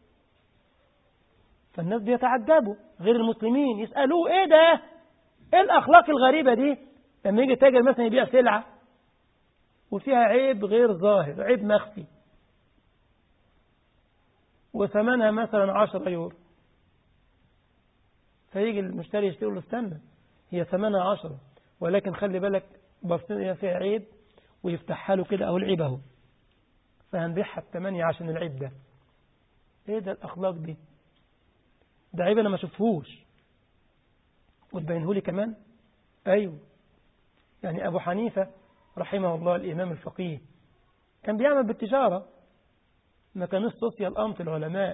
فالناس بيتعجبوا، غير المسلمين يسألوه ايه ده؟ ايه الأخلاق الغريبة دي؟ لما يجي تاجر مثلا يبيع سلعة وفيها عيب غير ظاهر، عيب مخفي، وثمنها مثلا عشرة يورو، فيجي المشتري يشتري له استنى، هي ثمنها عشرة ولكن خلي بالك بصير فيها عيب، ويفتحها له كده اهو العيب اهو، فهنبيعها بثمانية عشان العيب ده. ايه ده الأخلاق دي؟ ده عيب انا ما اشوفهوش وتبينه لي كمان. ايوه، يعني ابو حنيفة رحمه الله الإمام الفقيه كان بيعمل بالتجارة، ما كانوش سوسيال أمت العلماء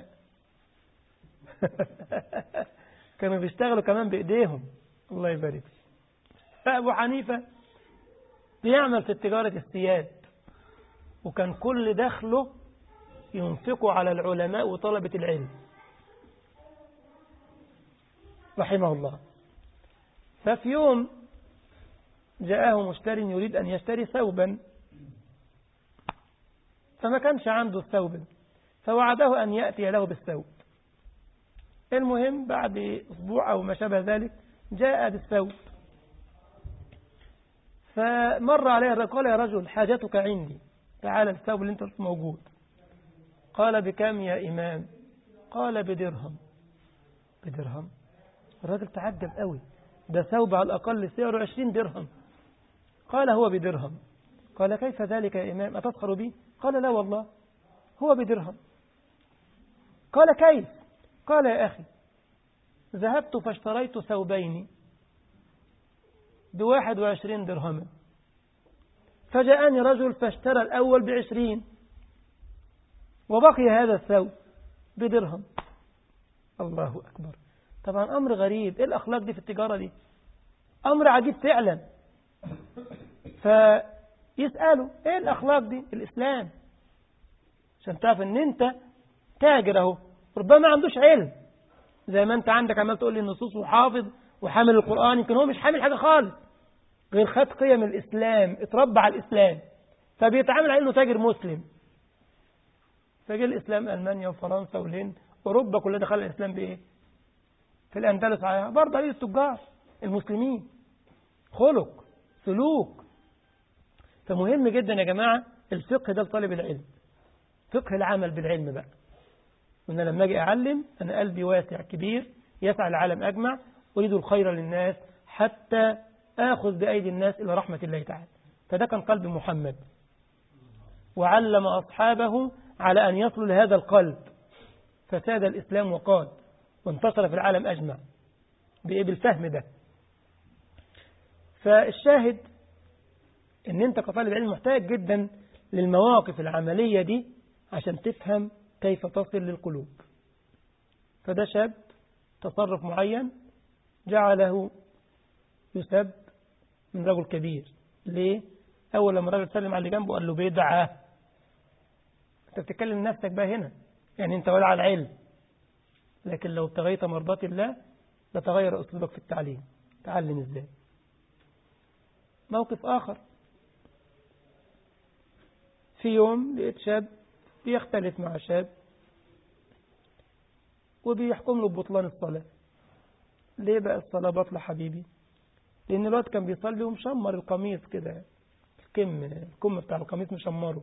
كانوا بيشتغلوا كمان بإيديهم، الله يبارك. فأبو حنيفة بيعمل في التجارة الثياب، وكان كل دخله ينفقه على العلماء وطلبة العلم رحمه الله. ففي يوم جاءه مشتري يريد أن يشتري ثوبا، فما كانش عنده الثوب، فوعده أن يأتي له بالثوب. المهم بعد أسبوع أو ما شابه ذلك جاء بالثوب، فمر عليه الرجل قال: يا رجل حاجتك عندي، تعال الثوب اللي انت موجود. قال: بكم يا إمام؟ قال: بدرهم. بدرهم؟ الرجل تعجب قوي، ده ثوب على الأقل سعره عشرين درهم. قال: هو بدرهم. قال: كيف ذلك يا إمام؟ أتسخر بي؟ قال: لا والله هو بدرهم. قال: كيف؟ قال: يا أخي ذهبت فاشتريت ثوبين بواحد وعشرين درهما، فجاءني رجل فاشترى الأول بعشرين، وبقي هذا الثوب بدرهم. الله أكبر. طبعا أمر غريب. إيه الأخلاق دي في التجارة دي؟ أمر عجيب فعلا. فيسألوا إيه الأخلاق دي؟ الإسلام، عشان تعرف أن أنت تاجر أهو، ربما ما عندوش علم زي ما أنت عندك عمال تقول لي النصوص وحافظ وحامل القرآن، يمكن هو مش حامل حاجة خالص غير خد قيم الإسلام، اتربى على الإسلام، فبيتعامل على أنه تاجر مسلم. فجاء الإسلام ألمانيا وفرنسا والهند، أوروبا كلها دخل الإسلام بإيه؟ في الأندلس برضه عليه التجار المسلمين، خلق سلوك. فمهم جدا يا جماعة الفقه ده لطالب العلم، فقه العمل بالعلم بقى. وأنا لما أجي أعلم أنا قلبي واسع كبير يسعى العالم أجمع، أريد الخير للناس حتى آخذ بأيدي الناس إلى رحمة الله تعالى. فده كان قلب محمد، وعلم أصحابه على أن يصلوا لهذا القلب، فساد الإسلام وقاد وانتصر في العالم أجمع بالفهم ده. فالشاهد ان انت كطالب علم محتاج جدا للمواقف العملية دي عشان تفهم كيف تصل للقلوب. فده شاب تصرف معين جعله يسب من رجل كبير. ليه؟ أول لما الرجل سلم على اللي جنبه قال له بدعة. أنت بتتكلم نفسك بقى هنا، يعني أنت ولا على العلم، لكن لو ابتغيت مرضات الله لتغير أسلوبك في التعليم. تعلم إزاي؟ موقف آخر، في يوم لقيت شاب بيختلف مع شاب وبيحكم له ببطلان الصلاة. ليه بقى الصلاة بطلة حبيبي؟ لأن الوقت كان بيصلي ومشمر القميص كده، الكم الكم بتاع القميص مشمره.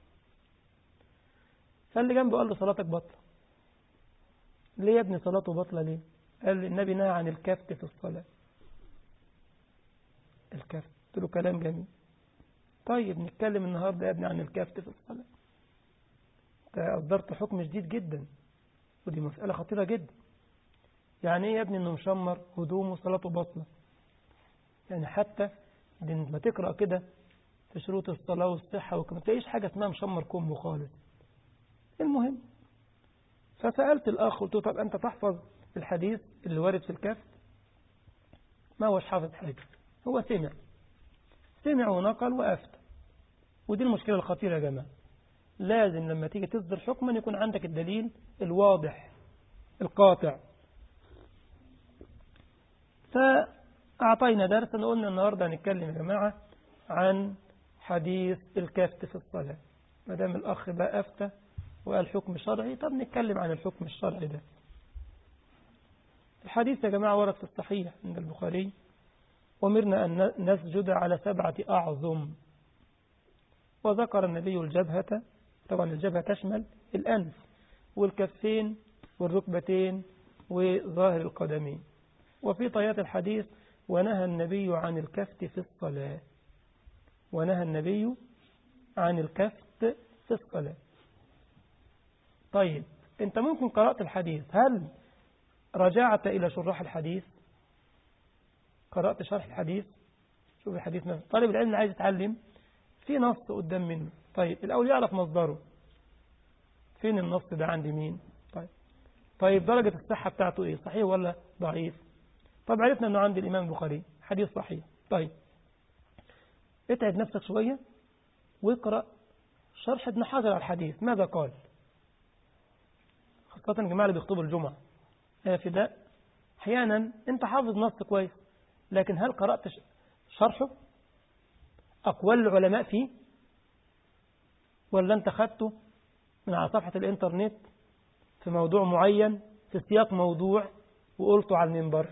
فاللي جنبه قال له صلاتك بطلة. ليه يا ابني صلاته بطلة ليه؟ قال لي النبي نهى عن الكفت في الصلاة. الكفت. قلت له كلام جميل. طيب نتكلم النهاردة يا ابني عن الكفت في الصلاة. انت أصدرت حكم جديد جدا، ودي مسألة خطيرة جدا. يعني ايه يا ابني انه مشمر هدومه صلاته بطلة؟ يعني حتى لما تقرأ كده في شروط الصلاة والصحة وكما تلاقيش حاجة اسمها مشمر كمه خالص. المهم فسألت الأخ قلت له طب أنت تحفظ الحديث اللي وارد في الكفت؟ ما هوش حافظ حاجة، هو سمع سمع ونقل وأفتى. ودي المشكلة الخطيرة يا جماعة. لازم لما تيجي تصدر حكما يكون عندك الدليل الواضح القاطع. فأعطينا درسا وقلنا النهاردة هنتكلم يا جماعة عن حديث الكفت في الصلاة. ما دام الأخ بقى أفتى وقال حكم شرعي، طب نتكلم عن الحكم الشرعي ده. الحديث يا جماعة ورد في الصحيح عند البخاري: أمرنا أن نسجد على سبعة أعظم. وذكر النبي الجبهة، طبعا الجبهة تشمل الأنف والكفين والركبتين وظاهر القدمين. وفي طيات الحديث: ونهى النبي عن الكفت في الصلاة. ونهى النبي عن الكفت في الصلاة. طيب أنت ممكن قرأت الحديث، هل رجعت إلى شراح الحديث؟ قرأت شرح الحديث؟ شوف الحديث نفسه. طالب العلم عايز يتعلم في نص قدام منه، طيب الأول يعرف مصدره. فين النص ده عند مين؟ طيب طيب درجة الصحة بتاعته إيه؟ صحيح ولا ضعيف؟ طب عرفنا أنه عند الإمام البخاري حديث صحيح. طيب اتعب نفسك شوية واقرأ شرح ابن حجر على الحديث. ماذا قال؟ خاصة الجماعة اللي بيخطبوا الجمعة يا فداء، أحيانا أنت حافظ نص كويس، لكن هل قرأت شرحه؟ أقوال العلماء فيه؟ ولا أنت خدته من على صفحة الإنترنت في موضوع معين في سياق موضوع وقلته على المنبر؟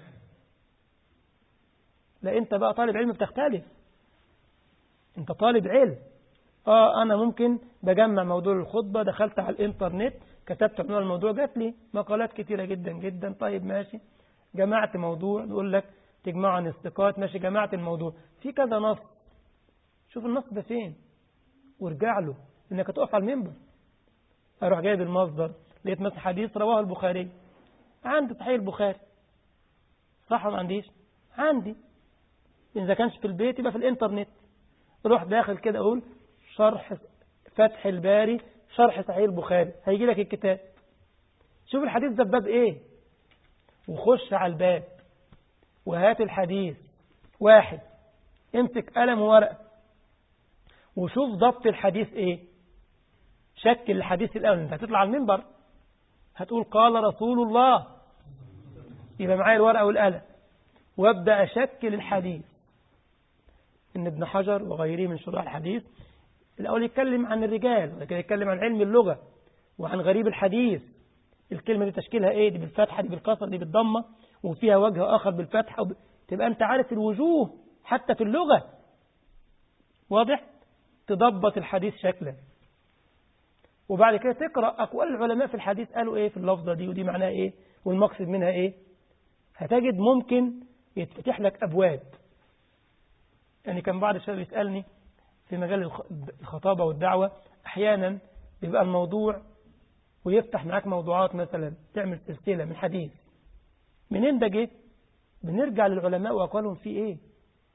لا، أنت بقى طالب علم بتختلف. أنت طالب علم. آه أنا ممكن بجمع موضوع الخطبة، دخلت على الإنترنت كتبت عنوان الموضوع جات لي مقالات كتيرة جدا جدا. طيب ماشي، جمعت موضوع، نقول لك تجمع عن الثقات، ماشي جمعت الموضوع في كذا نص، شوف النص ده فين وارجع له. انك تقف على المنبر اروح جايب المصدر، لقيت مثلا حديث رواه البخاري، عندي صحيح البخاري صح ما عنديش؟ عندي. إذا كانش في البيت يبقى في الإنترنت. روح داخل كده أقول شرح فتح الباري شرح صحيح البخاري، هيجي لك الكتاب. شوف الحديث ده بباب إيه وخش على الباب وهات الحديث. واحد، امسك قلم وورقة وشوف ضبط الحديث إيه. شكل الحديث الأول. أنت هتطلع على المنبر هتقول قال رسول الله، يبقى معايا الورقة والقلم وابدأ أشكل الحديث. إن ابن حجر وغيره من شراح الحديث الأول يتكلم عن الرجال، ولكن يتكلم عن علم اللغة وعن غريب الحديث. الكلمة دي تشكيلها إيه؟ دي بالفتحة، دي بالكسر، دي بالضمة، وفيها وجه آخر بالفتحة وب... تبقى أنت عارف الوجوه حتى في اللغة. واضح؟ تضبط الحديث شكلا. وبعد كده تقرأ أقوال العلماء في الحديث قالوا إيه في اللفظة دي، ودي معناها إيه، والمقصد منها إيه. هتجد ممكن يتفتح لك أبواب. يعني كان بعض الشباب يسألني في مجال الخطابة والدعوة، أحيانا بيبقى الموضوع ويفتح معاك موضوعات، مثلا تعمل سلسلة من حديث. منين ده جه؟ بنرجع للعلماء وأقوالهم في إيه.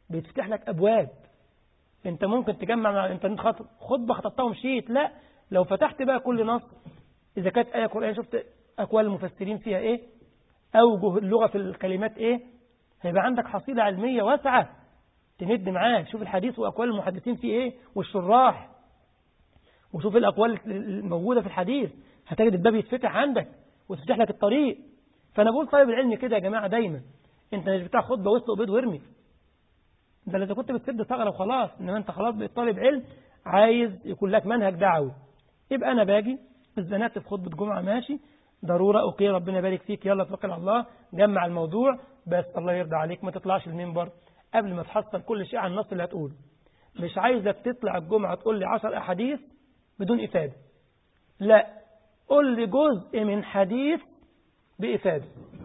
بيتفتح لك أبواب. أنت ممكن تجمع مع الإنترنت خطبة خطبتها ومشيت، لا، لو فتحت بقى كل نص، إذا كانت آية قرآن شفت أقوال المفسرين فيها إيه، أوجه اللغة في الكلمات إيه، هيبقى عندك حصيلة علمية واسعة تمد معاه. شوف الحديث وأقوال المحدثين فيه إيه والشراح، وشوف الأقوال الموجودة في الحديث، هتجد الباب يتفتح عندك وتفتح لك الطريق. فأنا بقول طالب العلم كده يا جماعة دايما، أنت مش بتاع خطبة وسط وبيض وارمي، ده إذا كنت بتسد ثغرة وخلاص، إنما أنت خلاص بقيت طالب علم عايز يكون لك منهج دعوي. يبقى أنا باجي الزنات في خطبة جمعة ماشي ضرورة، أوكي، ربنا يبارك فيك، يلا توكل على الله، جمع الموضوع، بس الله يرضى عليك ما تطلعش المنبر قبل ما تحصل كل شيء عن النص اللي هتقوله. مش عايزك تطلع الجمعة تقول لي عشر أحاديث بدون إفادة، لا، قل لي جزء من حديث بإفادة،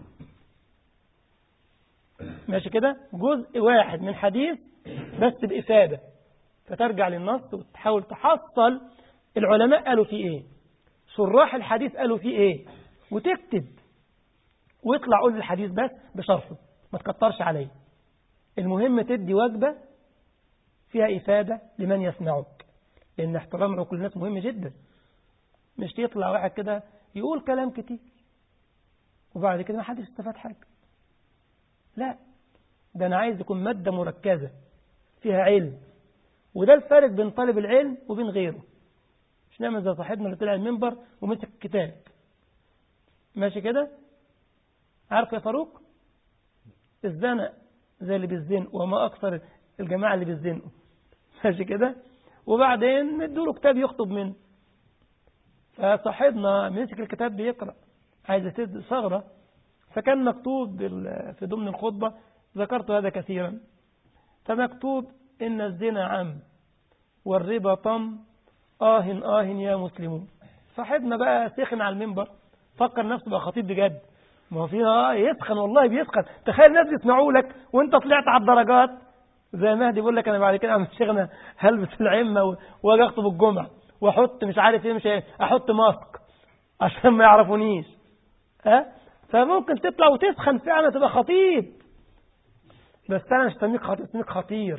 ماشي كده، جزء واحد من حديث بس بإفادة، فترجع للنص وتحاول تحصل العلماء قالوا فيه إيه، شراح الحديث قالوا فيه إيه، وتكتب ويطلع قول الحديث بس بشرحه، ما تكترش عليه. المهم تدي وجبة فيها إفادة لمن يسمعك، لأن احترام عقول الناس مهم جدا. مش يطلع واحد كده يقول كلام كتير وبعد كده ما حدش استفاد حاجة، لا، ده أنا عايز يكون مادة مركزة فيها علم، وده الفرق بين طالب العلم وبين غيره. مش نعمل زي صاحبنا اللي طلع المنبر ومسك الكتاب، ماشي كده، عارف يا فاروق الزنا زي اللي بيزنقوا وما أكثر الجماعة اللي بيزنقوا، ماشي كده، وبعدين ندوله كتاب يخطب منه، فصاحبنا مسك الكتاب بيقرأ عايز يسد ثغرة، فكان مكتوب في ضمن الخطبة، ذكرت هذا كثيرا، فمكتوب إن الزنا عم والربا طم آه آه يا مسلمون. صاحبنا بقى سخن على المنبر، فكر نفسه بقى خطيب بجد، ما هو فيها يسخن، والله بيسخن، تخيل الناس بيسمعوا لك وانت طلعت على الدرجات زي مهدي بيقول لك انا بعد كده عم شيخنا هلبس العمه واجي اخطب الجمعه واحط مش عارف ايه، مش ايه، احط ماسك عشان ما يعرفونيش، ها، فممكن تطلع وتسخن فعلا تبقى خطيب، بس انا مش سميك خطيب، سميك خطير.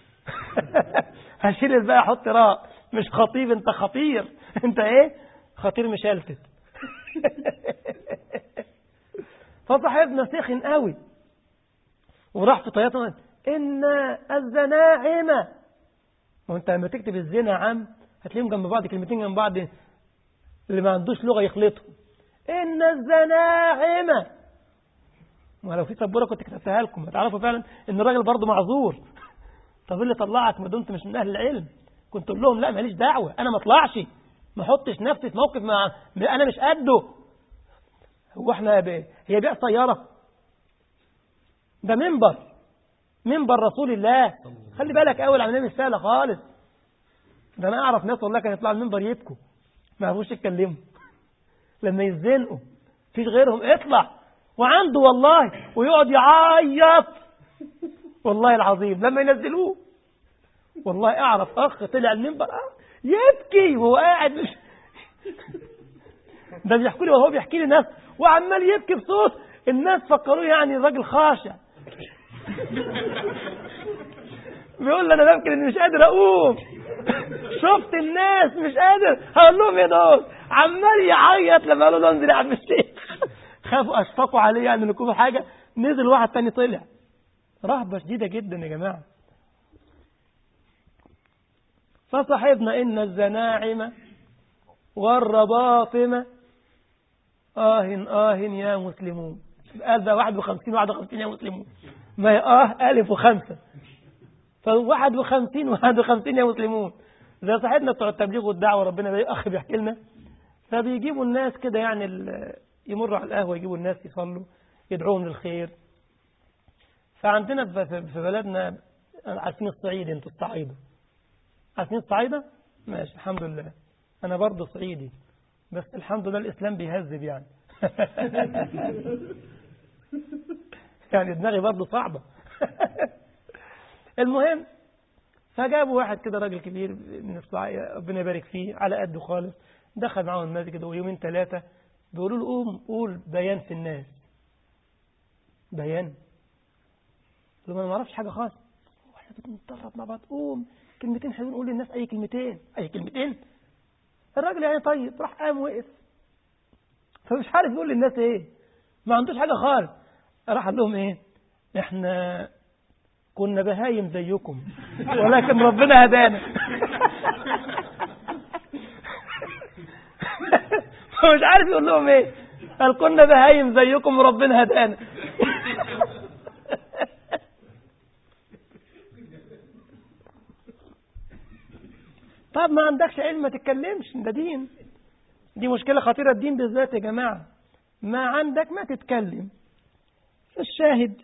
هشيل بقى احط راء، مش خطيب، انت خطير، انت ايه، خطير مشلتت. فصاحبنا سخن قوي وراح في طياته ان الزناعمه، وانت لما تكتب الزنا عم هتلاقيهم جنب بعض، كلمتين جنب بعض، اللي ما عندوش لغه يخلطهم، ان الزناعمه، ولو في سبوره كنت كتبتها لكم هتعرفوا فعلا ان الراجل برضه معذور. طب اللي طلعك ما دمت مش من اهل العلم، كنت تقول لهم لا ماليش دعوه، انا ما اطلعش، ما احطش نفسي في موقف ما انا مش قده. هو احنا ب... هي بيئة سيارة، ده منبر، منبر رسول الله، خلي بالك اول عمليه مش سهله خالص، ده انا اعرف ناس والله كانوا يطلعوا المنبر يبكوا ما يعرفوش يتكلموا لما يزنقوا، فيش غيرهم اطلع وعنده والله ويقعد يعيط والله العظيم لما ينزلوه. والله اعرف اخ طلع المنبر يبكي وهو قاعد، مش ده بيحكي لي وهو بيحكي لي ناس وعمال يبكي بصوت، الناس فكروه يعني الراجل خاشع. بيقول لي انا ببكي اني مش قادر اقوم، شفت الناس مش قادر، هقول لهم يا دول، عمال يعيط لما قالوا له انزل يا عم الشيخ، خافوا اشفقوا عليه يعني ان يكون حاجه، نزل واحد تاني طلع. رهبه شديده جدا يا جماعه. فصاحبنا ان الزناعم والرباطم آه آه يا مسلمون، قال ده واحد وخمسين واحد وخمسين يا مسلمون، ما هي آه ألف وخمسة، فواحد وخمسين واحد وخمسين يا مسلمون. زي صاحبنا بتوع التبليغ والدعوة، ربنا بي أخ بيحكي لنا، فبيجيبوا الناس كده يعني يمروا على القهوة، يجيبوا الناس يصلوا يدعوهم للخير. فعندنا في بلدنا عارفين الصعيد، انتوا الصعيدة عارفين الصعيدة؟ ماشي الحمد لله، أنا برضه صعيدي بس الحمد لله الإسلام بيهذب يعني. يعني دماغي برضه صعبة. المهم فجابوا واحد كده راجل كبير من الصعيد ربنا يبارك فيه على قده خالص، دخل معاهم المسجد ويومين ثلاثة بيقولوا له قوم قول بيان في الناس. بيان؟ قلت له انا ما اعرفش حاجة خالص، نتدرب مع بعض، قوم كلمتين حلوين، نقول للناس أي كلمتين أي كلمتين. الراجل يعني طيب، راح قام وقف، فمش عارف يقول للناس إيه، ما عندوش حاجة خالص. راح قال لهم إيه؟ إحنا كنا بهايم زيكم ولكن ربنا هدانا. فمش عارف يقول لهم إيه، قال كنا بهايم زيكم وربنا هدانا. طب ما عندكش علم ما تتكلمش، ده دين، دي مشكلة خطيرة الدين بالذات يا جماعة، ما عندك ما تتكلم. الشاهد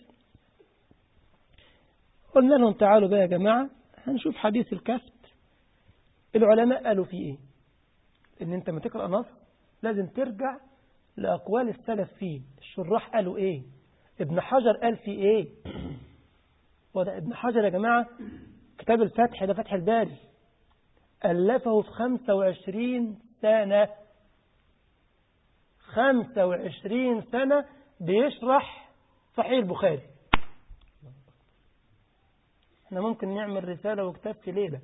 قلنا لهم تعالوا بقى يا جماعة هنشوف حديث الكسب العلماء قالوا فيه ايه. ان انت ما تقرأ نص لازم ترجع لأقوال السلف فيه، الشراح قالوا ايه، ابن حجر قال فيه ايه. وده ابن حجر يا جماعة كتاب الفتح ده فتح الباري ألفه في خمسة وعشرين سنة، خمسة وعشرين سنة بيشرح صحيح البخاري. احنا ممكن نعمل رسالة وكتاب في ليلة.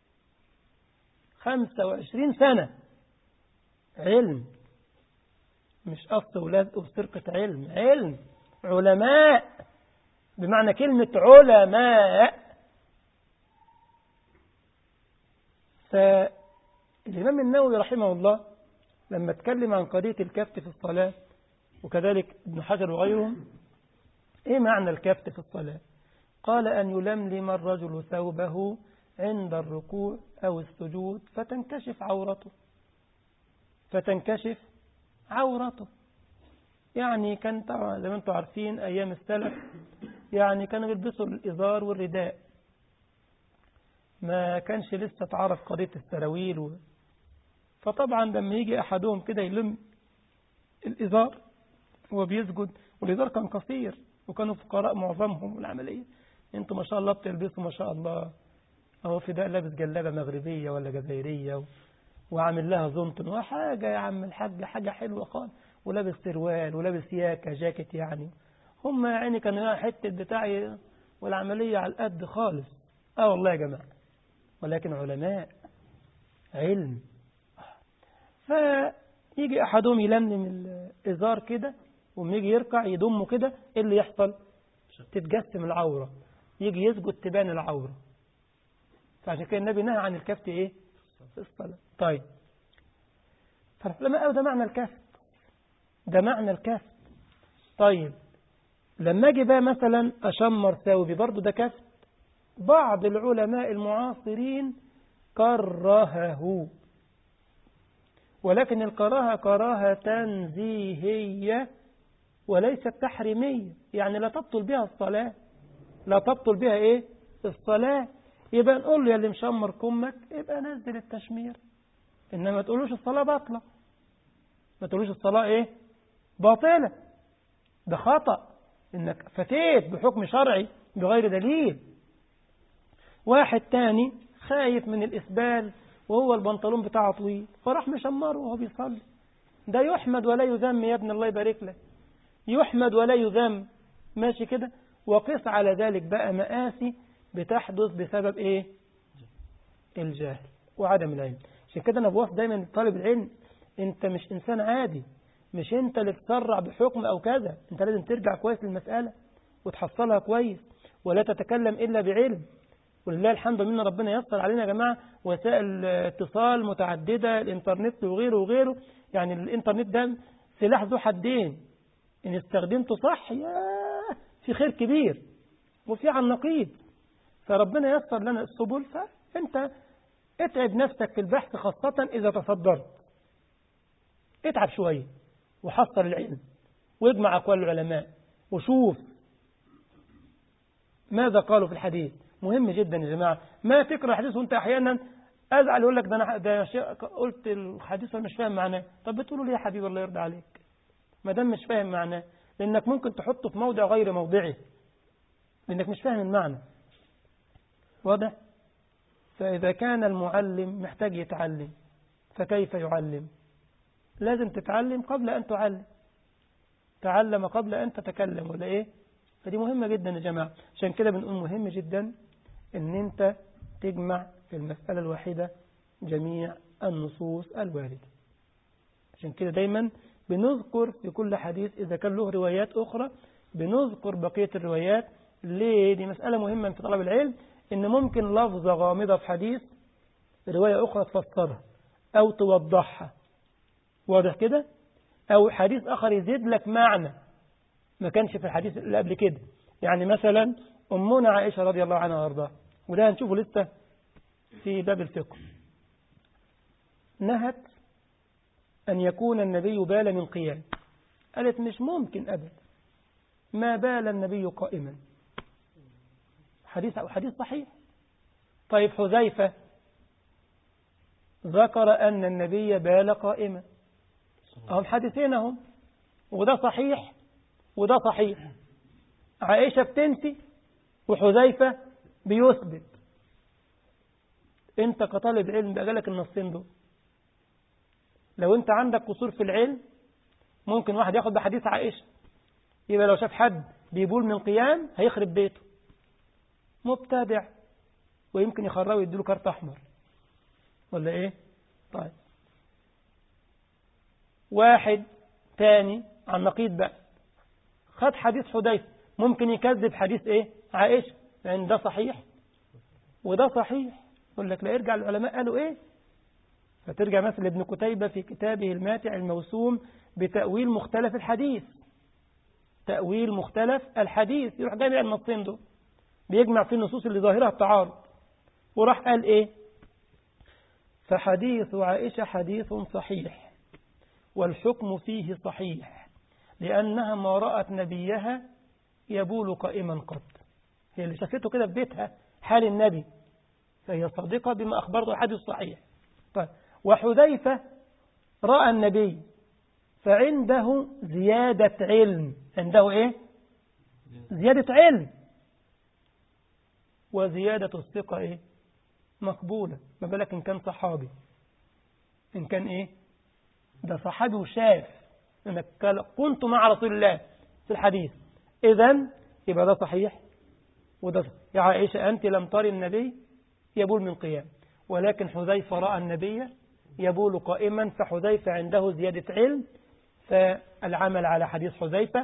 خمسة وعشرين سنة علم، مش قص ولاد وسرقة علم، علم علماء بمعنى كلمة علماء. فالإمام النووي رحمه الله لما اتكلم عن قضية الكفت في الصلاة، وكذلك ابن حجر وغيرهم، ايه معنى الكفت في الصلاة؟ قال أن يلملم الرجل ثوبه عند الركوع أو السجود فتنكشف عورته، فتنكشف عورته. يعني كان طبعا زي ما انتم عارفين أيام السلف يعني كانوا يلبسوا الإزار والرداء، ما كانش لسه تعرف قضية السراويل و... فطبعا لما يجي أحدهم كده يلم الإزار وهو بيسجد، والإزار كان قصير وكانوا فقراء معظمهم، والعملية انتوا ما شاء الله بتلبسوا ما شاء الله، اهو فداء لابس جلابة مغربية ولا جزائرية و... وعامل لها زنطن وحاجة يا عم الحاج، حاجة حلوة خالص، ولابس سروال ولابس ياكة جاكيت يعني. هم يعني كانوا حتة بتاعي والعملية على القد خالص. اه والله يا جماعة، ولكن علماء علم. فيجي أحدهم يلملم الإزار كده وما يجي يركع يضمه كده، إيه اللي يحصل؟ تتجسم العورة، يجي يسجد تبان العورة. فعشان كده النبي نهى عن الكفت إيه؟ في الصلاة. طيب فالعلماء قالوا ده معنى الكفت، ده معنى الكفت. طيب لما أجي بقى مثلا أشمر ثوبي برضو ده كفت. بعض العلماء المعاصرين كرهه، ولكن الكراهة كراهة تنزيهية وليست تحريمية، يعني لا تبطل بها الصلاة، لا تبطل بها إيه؟ الصلاة. يبقى نقول له يا اللي مشمر كمك يبقى نزل التشمير، إنما ما تقولوش الصلاة باطلة، ما تقولوش الصلاة إيه؟ باطلة، ده خطأ، إنك فتيت بحكم شرعي بغير دليل. واحد تاني خايف من الإسبال وهو البنطلون بتاعه طويل فراح مشمره وهو بيصلي، ده يحمد ولا يذم يا ابن الله يبارك لك، يحمد ولا يذم، ماشي كده. وقس على ذلك بقى مآسي بتحدث بسبب ايه؟ الجهل وعدم العلم. عشان كده انا بوصف دايما طالب العلم، انت مش انسان عادي، مش انت اللي تسرع بحكم او كذا، انت لازم ترجع كويس للمسألة وتحصلها كويس، ولا تتكلم الا بعلم. ولله الحمد لله ربنا يسر علينا يا جماعة وسائل اتصال متعددة، الانترنت وغيره وغيره. يعني الانترنت ده سلاح ذو حدين، ان استخدمته صح يا في خير كبير وفي عن نقيض. فربنا يسر لنا السبل، فانت اتعب نفسك في البحث خاصة اذا تصدرت، اتعب شوية وحصل العلم واجمع اقوال العلماء وشوف ماذا قالوا في الحديث. مهم جدا يا جماعة، ما تقرأ حديث وانت احيانا ازعل يقول لك ده انا ده قلت الحديث وانا مش فاهم معناه. طب بتقولوا ليه يا حبيبي الله يرضى عليك ما دام مش فاهم معناه؟ لانك ممكن تحطه في موضع غير موضعه لانك مش فاهم المعنى. واضح؟ فاذا كان المعلم محتاج يتعلم فكيف يعلم؟ لازم تتعلم قبل ان تعلم، تعلم قبل ان تتكلم ولا ايه؟ فدي مهمة جدا يا جماعة. عشان كده بنقول مهم جدا ان انت تجمع في المسألة الواحدة جميع النصوص الواردة. عشان كده دايما بنذكر في كل حديث إذا كان له روايات أخرى بنذكر بقية الروايات. ليه؟ دي مسألة مهمة في طلب العلم، إن ممكن لفظة غامضة في حديث رواية أخرى تفسرها أو توضحها، واضح كده؟ أو حديث آخر يزيد لك معنى ما كانش في الحديث اللي قبل كده. يعني مثلا أمنا عائشة رضي الله عنها وارضاها، وده هنشوفه لسه في باب الفقه، نهت أن يكون النبي بال من قيام. قالت مش ممكن أبدا، ما بال النبي قائما. حديث أو حديث صحيح. طيب حذيفة ذكر أن النبي بال قائما، هم حديثين هم، وده صحيح وده صحيح. عائشة بتنفي وحذيفة بيثبت. انت كطالب علم بقى لك النصين دول. لو انت عندك قصور في العلم ممكن واحد ياخد بحديث عائشة، يبقى لو شاف حد بيبول من قيام هيخرب بيته، مبتدع، ويمكن يخرجه ويديله كارت احمر ولا ايه. طيب واحد تاني عن نقيض بقى خد حديث حذيفة، ممكن يكذب حديث ايه عائشة، لان ده صحيح وده صحيح. يقول لك لا، ارجع العلماء قالوا ايه. فترجع مثل ابن كتيبة في كتابه الماتع الموسوم بتأويل مختلف الحديث، تأويل مختلف الحديث، يروح جايب النصين دول بيجمع في النصوص اللي ظاهرها التعارض، وراح قال ايه: فحديث عائشة حديث صحيح والحكم فيه صحيح لأنها ما رأت نبيها يبول قائما قط. هي اللي شافته كده في بيتها حال النبي، فهي صادقة بما أخبرته الحديث صحيح. طيب وحذيفة رأى النبي فعنده زيادة علم، عنده ايه؟ زيادة علم، وزيادة الثقة ايه؟ مقبولة. ما بالك إن كان صحابي، إن كان ايه؟ ده صحابي وشاف انك كنت مع رسول الله في الحديث، إذن يبقى ده صحيح وده صحيح. يا عائشة أنت لم تري النبي يبول من قيام، ولكن حذيفة رأى النبي يبول قائما، فحذيفة عنده زيادة علم، فالعمل على حديث حذيفة،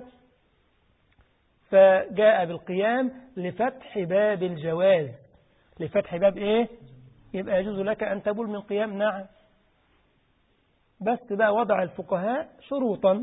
فجاء بالقيام لفتح باب الجواز. لفتح باب ايه؟ يبقى يجوز لك أن تبول من قيام، نعم. بس بقى وضع الفقهاء شروطا،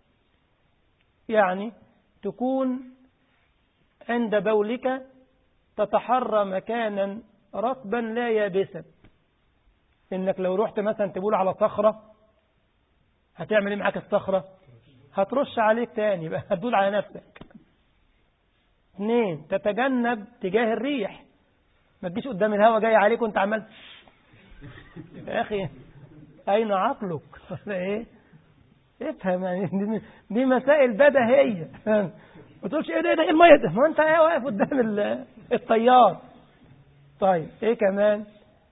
يعني تكون عند بولك تتحرى مكانا رطبا لا يابسا. إنك لو رحت مثلا تبول على صخرة هتعمل ايه معاك الصخرة؟ هترش عليك تاني بقى، هتبول على نفسك. اثنين، تتجنب تجاه الريح، ما تجيش قدام الهواء جاي عليك وانت عمال يا أخي أين عقلك؟ ايه افهم، يعني دي, دي مسائل بديهية. ما تقولش ايه ده ايه المية ده، ما انت واقف قدام الطيار. طيب ايه كمان؟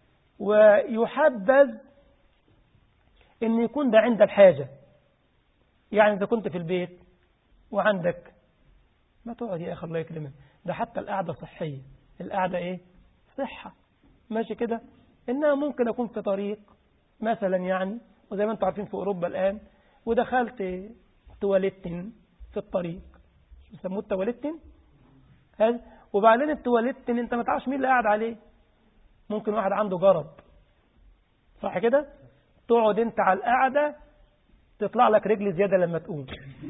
ويحبذ ان يكون ده عند الحاجة. يعني اذا كنت في البيت وعندك، ما تقعد يا اخي الله يكرمك، ده حتى القعدة صحية، القعدة ايه؟ صحة، ماشي كده. انها ممكن اكون في طريق مثلا، يعني وزي ما انتم عارفين في اوروبا الان، ودخلت تواليتين في الطريق، بيسموه التواليتين هذا، وبعدين التواليتين انت ما تعرفش مين اللي قاعد عليه، ممكن واحد عنده جرب، صح كده؟ تقعد انت على القعدة تطلع لك رجل زيادة لما تقوم.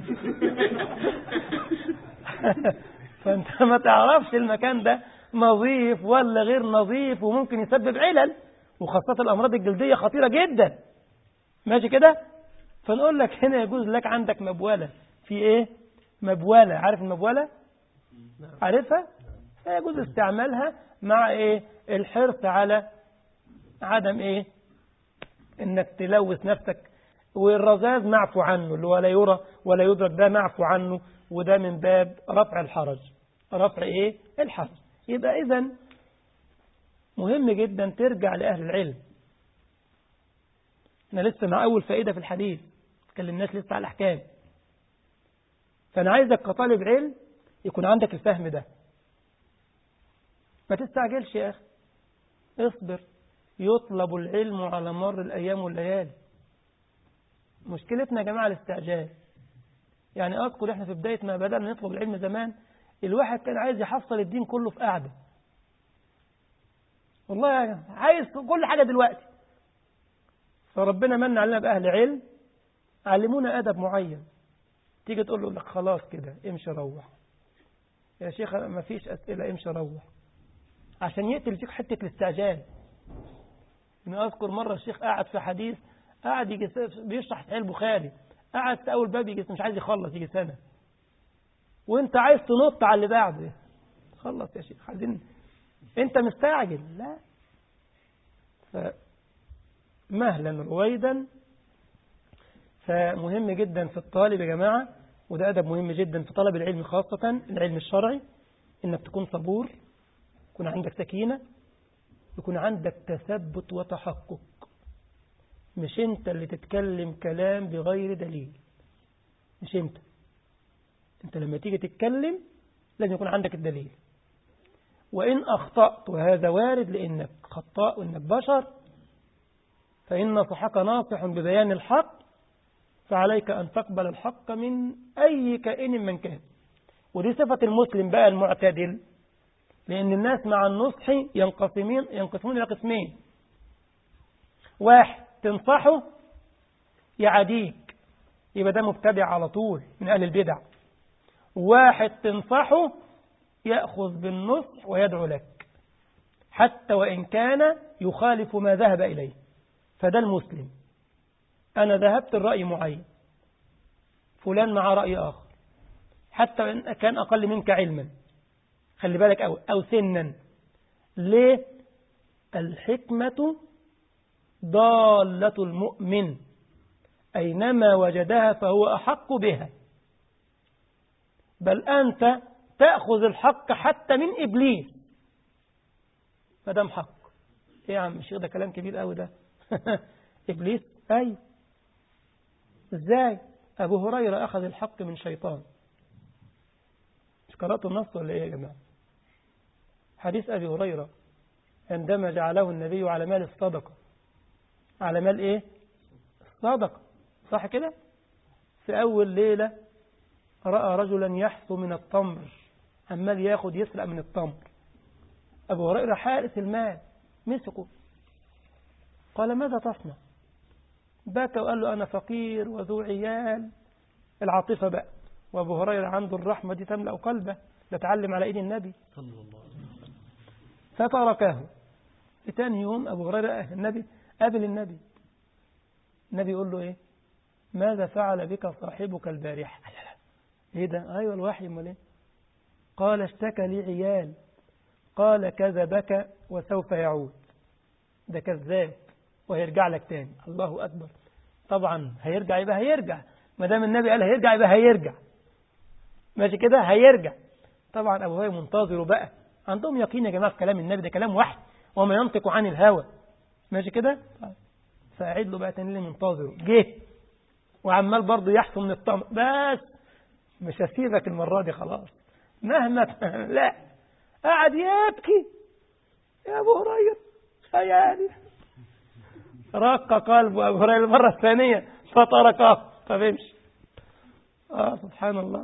فانت ما تعرفش المكان ده نظيف ولا غير نظيف، وممكن يسبب علل، وخاصة الأمراض الجلدية خطيرة جدا، ماشي كده؟ فنقول لك هنا يجوز لك عندك مبولة في ايه؟ مبولة، عارف المبولة؟ عارفها؟ فيجوز استعمالها مع ايه؟ الحرص على عدم ايه؟ انك تلوث نفسك. والرذاذ معفو عنه، اللي هو لا يرى ولا يدرك، ده معفو عنه، وده من باب رفع الحرج، رفع ايه؟ الحرج. يبقى اذن مهم جدا ترجع لأهل العلم. احنا لسه مع أول فائدة في الحديث، تكلمناش لسه على الأحكام. فأنا عايزك كطالب علم يكون عندك الفهم ده. ما تستعجلش يا أخي، اصبر. يطلب العلم على مر الأيام والليالي. مشكلتنا يا جماعة الاستعجال. يعني أذكر إحنا في بداية ما بدأنا نطلب العلم زمان، الواحد كان عايز يحصل الدين كله في قعدة. والله يعني عايز كل حاجة دلوقتي. فربنا من علينا بأهل علم علمونا أدب معين. تيجي تقول له لك خلاص كده امشي روح يا شيخ، ما فيش أسئلة، امشي روح، عشان يقتل فيك حتة الاستعجال. أنا أذكر مرة الشيخ قاعد في حديث، قاعد يجي بيشرح صحيح البخاري، قاعد في أول باب يجي مش عايز يخلص، يجي سنة وانت عايز تنط على اللي بعده. خلص يا شيخ، عايزين انت مستعجل. لا، فمهلا رويدا. فمهم جدا في الطالب يا جماعة، وده أدب مهم جدا في طلب العلم خاصة العلم الشرعي، إنك تكون صبور، يكون عندك سكينة، يكون عندك تثبت وتحقق. مش انت اللي تتكلم كلام بغير دليل، مش انت انت لما تيجي تتكلم لازم يكون عندك الدليل. وإن أخطأت، وهذا وارد لأنك خطاء وإنك بشر، فإن نصحك ناصح ببيان الحق، فعليك أن تقبل الحق من أي كائن من كان. ودي صفة المسلم بقى المعتدل، لأن الناس مع النصح ينقسمين ينقسمون إلى قسمين. واحد تنصحه يعاديك، يبقى ده مبتدع على طول من أهل البدع. واحد تنصحه يأخذ بالنصح ويدعو لك حتى وإن كان يخالف ما ذهب إليه، فده المسلم. أنا ذهبت الرأي معين، فلان مع رأي آخر، حتى وإن كان أقل منك علما، خلي بالك، أو, أو سنا. ليه؟ الحكمة ضالة المؤمن، أينما وجدها فهو أحق بها. بل أنت تأخذ الحق حتى من إبليس فدام حق. إيه يا عم الشيخ، ده كلام كبير قوي ده. إبليس؟ أي إزاي؟ أبو هريرة أخذ الحق من شيطان. مش قرأتوا النص ولا إيه يا جماعة؟ حديث أبي هريرة عندما جعله النبي على مال الصدقة. على مال إيه؟ الصدقة، صح كده؟ في أول ليلة رأى رجلا يحثو من التمر، عمال ياخد يسرق من التمر. أبو هريرة حارس المال مسكه، قال ماذا تصنع؟ بكى وقال له أنا فقير وذو عيال. العاطفة بقى، وأبو هريرة عنده الرحمة دي تملأ قلبه، لتعلم على إيد النبي صلى الله عليه وسلم، فتركه. في تاني يوم أبو هريرة النبي قابل النبي، النبي يقول له إيه؟ ماذا فعل بك صاحبك البارحة؟ إيه ده؟ أيوة الوحي، امال إيه؟ قال اشتكى لي عيال. قال كذبك وسوف يعود. ده كذاب وهيرجع لك تاني. الله أكبر. طبعا هيرجع، يبقى هيرجع، ما دام النبي قال هيرجع يبقى هيرجع، ماشي كده، هيرجع. طبعا أبو هريرة منتظره بقى، عندهم يقين يا جماعة في كلام النبي، ده كلام وحي وما ينطق عن الهوى، ماشي كده. فأعيد له بقى تاني اللي منتظره جه، وعمال برضه يحصل من الطمع. بس مش هسيبك المرة دي خلاص مهما لا. قعد يبكي يا أبو هريرة، خيالي. رق قلب أبو هريرة المرة الثانية فتركه فبمشي. آه سبحان الله.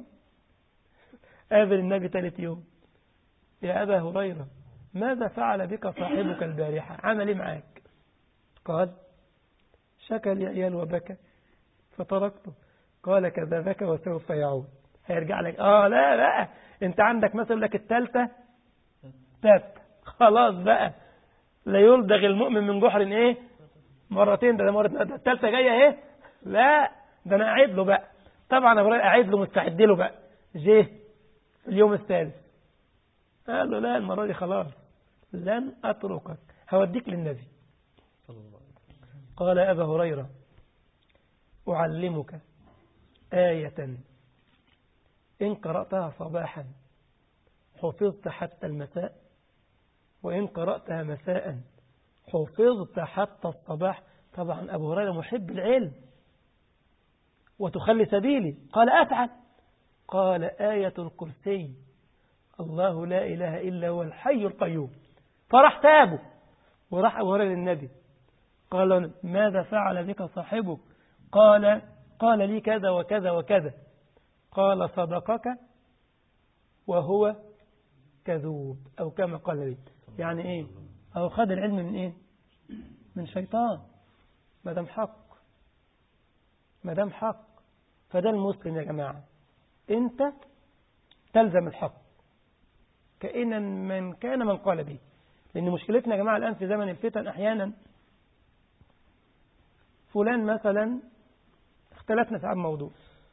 قابل النبي ثالث يوم، يا أبا هريرة ماذا فعل بك صاحبك البارحة؟ عمل إيه معاك؟ قال شكى لي عيال وبكى فتركته. قال كذبك وسوف يعود، هيرجع لك. آه لا لا، أنت عندك مثلا لك الثالثة تاب، خلاص بقى لا يلدغ المؤمن من جحر إيه مرتين، ده, ده مرة الثالثة جاية إيه. لا ده أنا أعيد له بقى. طبعا أبو هريرة أعيد له، مستعد له بقى. جه في اليوم الثالث قال له لا المرة دي خلاص لن أتركك، هوديك للنبي صلى الله عليه وسلم. قال أبا هريرة أعلمك آية إن قرأتها صباحا حفظت حتى المساء، وإن قرأتها مساء حفظت حتى الصباح. طبعا أبو هريرة محب العلم وتخلي سبيلي. قال أفعل. قال آية الكرسي، الله لا إله إلا هو الحي القيوم. فراح تابه وراح أورى للنبي قال ماذا فعل بك صاحبك؟ قال قال لي كذا وكذا وكذا. قال صدقك وهو كذوب أو كما قال لي. يعني إيه؟ أو خد العلم من إيه؟ من شيطان. ما دام حق ما دام حق. فده المسلم يا جماعة، أنت تلزم الحق كائنا من كان من قال به. لأن مشكلتنا يا جماعة الآن في زمن الفتن أحيانا فلان مثلا اختلفنا في عن موضوع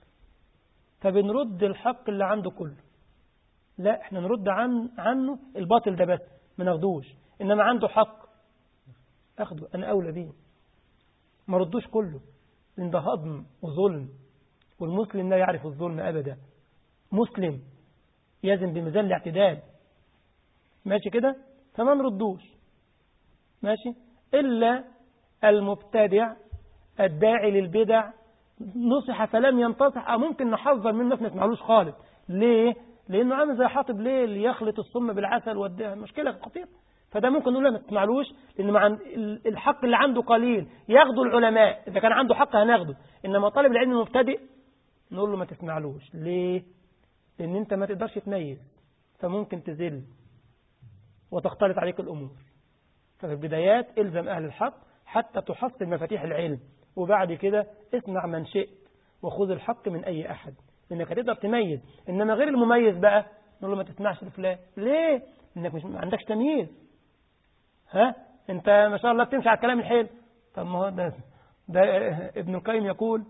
فبنرد الحق اللي عنده كله. لا، احنا نرد عن عنه الباطل ده بس ما ناخدوش، إنما عنده حق أخده، أنا أولى بيه، ما ردوش كله، لأن ده هضم وظلم، والمسلم لا يعرف الظلم أبدا. مسلم يزن بميزان الاعتدال، ماشي كده، فما نردوش، ماشي، إلا المبتدع الداعي للبدع نصح فلم ينتصح، أو ممكن نحذر منه ما نسمعلوش خالص. ليه؟ لأنه عامل زي حاطب ليل يخلط السم بالعسل، والده مشكلة خطيرة. فده ممكن نقول له ما تسمعلوش، لأن مع الحق اللي عنده قليل ياخده العلماء، إذا كان عنده حق هناخده. إنما طالب العلم المبتدئ نقول له ما تسمعلوش. ليه؟ لأن أنت ما تقدرش تميز، فممكن تزل وتختلط عليك الأمور. ففي البدايات إلزم أهل الحق حتى تحصل مفاتيح العلم، وبعد كده اسمع من شئت وخذ الحق من أي أحد، لأنك هتقدر تميز. إنما غير المميز بقى نقول له ما تسمعش لفلان. ليه؟ لأنك مش ما عندكش تمييز. ها؟ أنت ما شاء الله بتمشي على الكلام الحلو. طب ما هو ده, ده ابن القيم يقول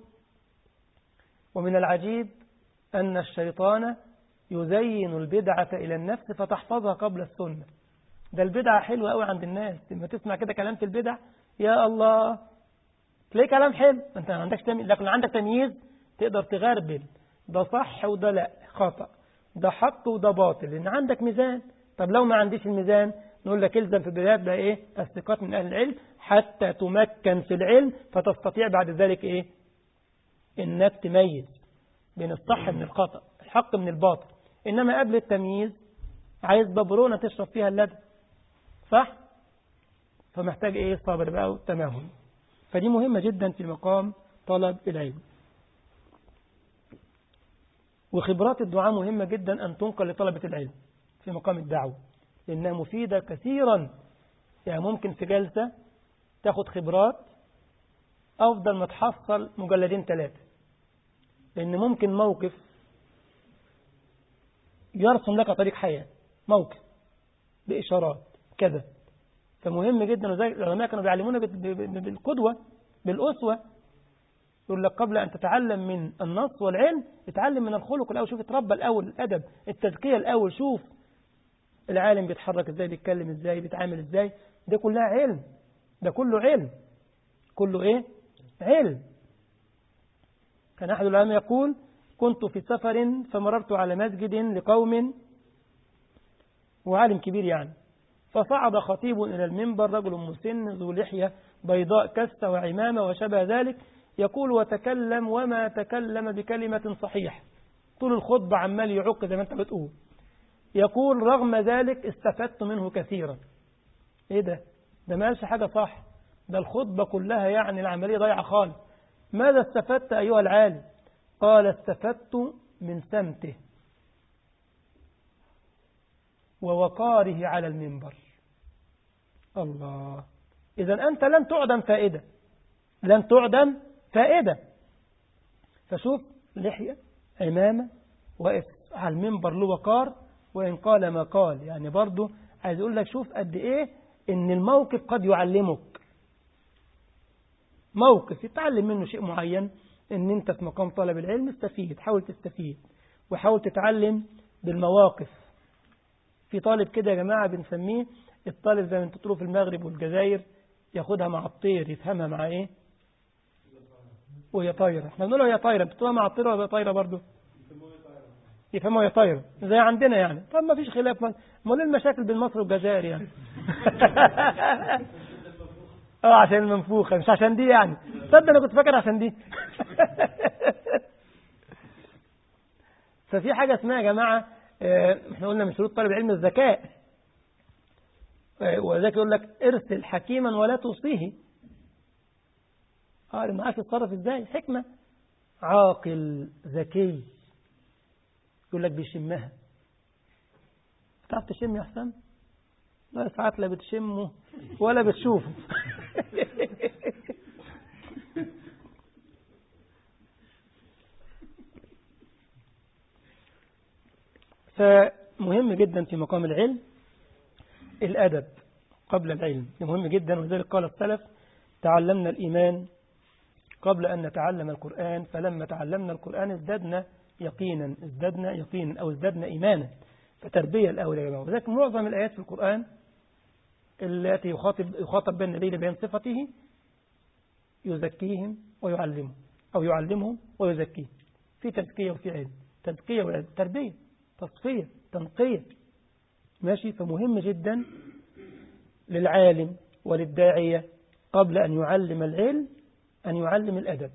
ومن العجيب أن الشيطان يزين البدعة إلى النفس فتحفظها قبل السنة. ده البدعة حلوة قوي عند الناس، لما تسمع كده كلام في البدع يا الله تلاقي كلام حلو، أنت ما عندكش تمييز. لكن عندك تمييز تقدر تغربل ده صح وده لا خطأ، ده حق وده باطل، لأن عندك ميزان. طب لو ما عنديش الميزان نقول لك الزم في البدايات بقى إيه؟ الثقات من أهل العلم حتى تمكن في العلم، فتستطيع بعد ذلك إيه؟ إنك تميز بين الصح من الخطأ، الحق من الباطل. إنما قبل التمييز عايز ببرونة تشرب فيها اللبن، صح؟ فمحتاج إيه؟ صبر بقى والتماهل. فدي مهمة جدا في مقام طلب العلم. وخبرات الدعاء مهمة جدا أن تنقل لطلبة العلم في مقام الدعوة، لأنها مفيدة كثيرا. يعني ممكن في جلسة تاخد خبرات أفضل ما تحصل مجلدين ثلاثة، لأن ممكن موقف يرسم لك طريق حياة، موقف بإشارات كذا. فمهم جدا، وزي العلماء كانوا بيعلمونا بالقدوة بالأسوة. يقول لك قبل أن تتعلم من النص والعلم اتعلم من الخلق الأول، شوف اتربى الأول، الأدب، التزكية الأول، شوف العالم بيتحرك ازاي، بيتكلم ازاي، بيتعامل ازاي. ده كلها علم، ده كله علم، كله ايه؟ علم. كان أحد العلماء يقول كنت في سفر فمررت على مسجد لقوم، وعالم كبير يعني، فصعد خطيب إلى المنبر، رجل مسن ذو لحية بيضاء كسة وعمامة وشبه ذلك، يقول وتكلم وما تكلم بكلمة صحيحة، طول الخطبة عمال يعق زي ما انت بتقول. يقول رغم ذلك استفدت منه كثيرا. ايه ده؟ ده ما قالش حاجة صح، ده الخطبة كلها يعني العملية ضيعة خالص. ماذا استفدت أيها العالم؟ قال استفدت من سمته ووقاره على المنبر. الله، إذن أنت لن تعدم فائدة، لن تعدم فائدة. فشوف لحية عمامة واقف على المنبر له وقار، وإن قال ما قال، يعني برضو عايز أقول لك شوف قد إيه إن الموقف قد يعلمك. موقف يتعلم منه شيء معين، إن أنت في مقام طلب العلم استفيد، حاول تستفيد وحاول تتعلم بالمواقف. في طالب كده يا جماعة بنسميه الطالب زي ما انتوا تقولوا في المغرب والجزائر ياخدها مع الطير، يفهمها مع ايه وهي طايره. احنا بنقول وهي طايره، بتقولها مع الطير وهي طايره برضه؟ يفهمها وهي طايره زي عندنا يعني. طب ما فيش خلاف، امال ايه المشاكل بين مصر والجزائر يعني؟ اه عشان المنفوخه، مش عشان دي يعني. تصدق انا كنت فاكر عشان دي. ففي حاجه اسمها يا جماعه، احنا قلنا من شروط طالب العلم الذكاء. وذلك يقول لك ارسل حكيما ولا توصيه. اه اللي معاك يتصرف ازاي؟ حكمة. عاقل ذكي يقول لك بيشمها. تعرف تشم يا حسام؟ لا ساعات لا بتشمه ولا بتشوفه. فمهم جدا في مقام العلم الأدب قبل العلم، مهم جدا. وذلك قال السلف: تعلمنا الإيمان قبل أن نتعلم القرآن، فلما تعلمنا القرآن ازددنا يقينا ازددنا يقينا أو ازددنا إيمانا. فتربية الأول يا جماعة. وذلك معظم الآيات في القرآن التي يخاطب يخاطب بين النبي بين صفته يزكيهم ويعلمهم أو يعلمهم ويزكيهم، في تزكية وفي علم، تزكية وعلم، تربية، تصفية، تنقية. ماشي. فمهم جدا للعالم وللداعية قبل أن يعلم العلم أن يعلم الأدب.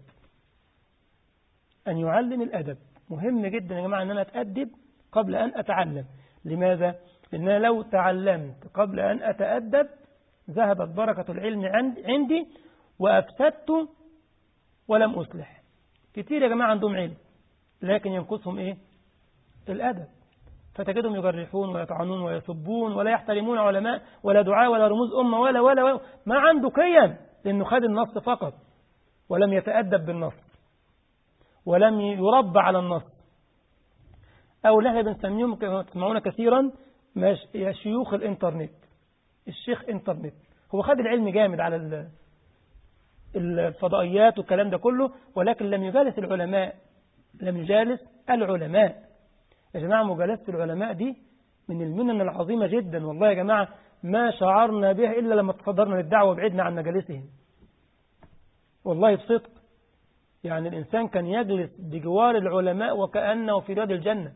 أن يعلم الأدب مهم جدا يا جماعة، أن أنا أتأدب قبل أن أتعلم. لماذا؟ لأن لو تعلمت قبل أن أتأدب ذهبت بركة العلم عندي وأفسدت ولم أصلح. كتير يا جماعة عندهم علم لكن ينقصهم إيه؟ الأدب. فتجدهم يجرحون ويطعنون ويسبون ولا يحترمون علماء ولا دعاء ولا رموز أمة ولا ولا, ولا. ما عنده قيم، لأنه خد النص فقط ولم يتأدب بالنص ولم يربى على النص. أو اللي احنا بنسميهم كما تسمعون كثيرا يا شيوخ الإنترنت. الشيخ إنترنت هو خد العلم جامد على الفضائيات والكلام ده كله، ولكن لم يجالس العلماء، لم يجالس العلماء. يا جماعة مجالسة العلماء دي من المنن العظيمة جدا. والله يا جماعة ما شعرنا بها إلا لما تصدرنا للدعوة وبعدنا عن مجالسهم. والله بصدق يعني الإنسان كان يجلس بجوار العلماء وكأنه في رياض الجنة.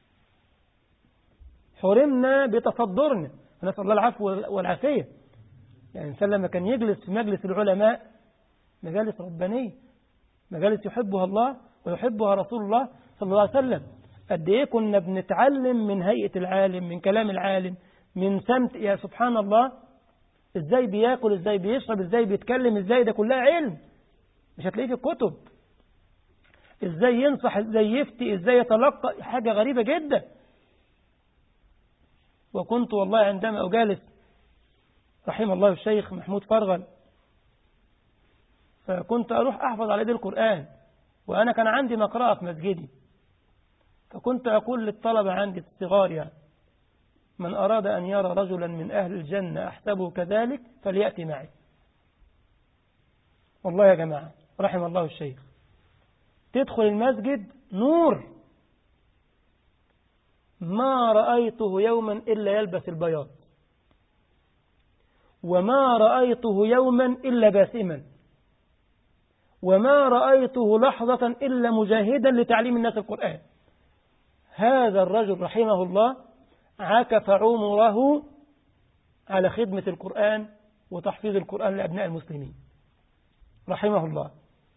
حرمنا بتصدرنا، ونسأل الله العفو والعافية. يعني الإنسان لما كان يجلس في مجلس العلماء، مجالس ربانية، مجالس يحبها الله ويحبها رسول الله صلى الله عليه وسلم. قد إيه كنا بنتعلم من هيئة العالم، من كلام العالم، من سمت. يا سبحان الله، إزاي بياكل، إزاي بيشرب، إزاي بيتكلم، إزاي، ده كلها علم مش هتلاقيه في الكتب. إزاي ينصح، إزاي يفتي، إزاي يتلقى، حاجة غريبة جدا. وكنت والله عندما أجالس رحمه الله الشيخ محمود فرغل، فكنت أروح أحفظ على يد القرآن، وأنا كان عندي مقرأة في مسجدي، فكنت أقول للطلبة عندي الصغار يعني: من أراد أن يرى رجلا من أهل الجنة أحسبه كذلك فليأتي معي. والله يا جماعة رحم الله الشيخ، تدخل المسجد نور، ما رأيته يوما إلا يلبس البياض، وما رأيته يوما إلا باسما، وما رأيته لحظة إلا مجاهدا لتعليم الناس القرآن. هذا الرجل رحمه الله عكف عمره على خدمة القرآن وتحفيظ القرآن لأبناء المسلمين رحمه الله.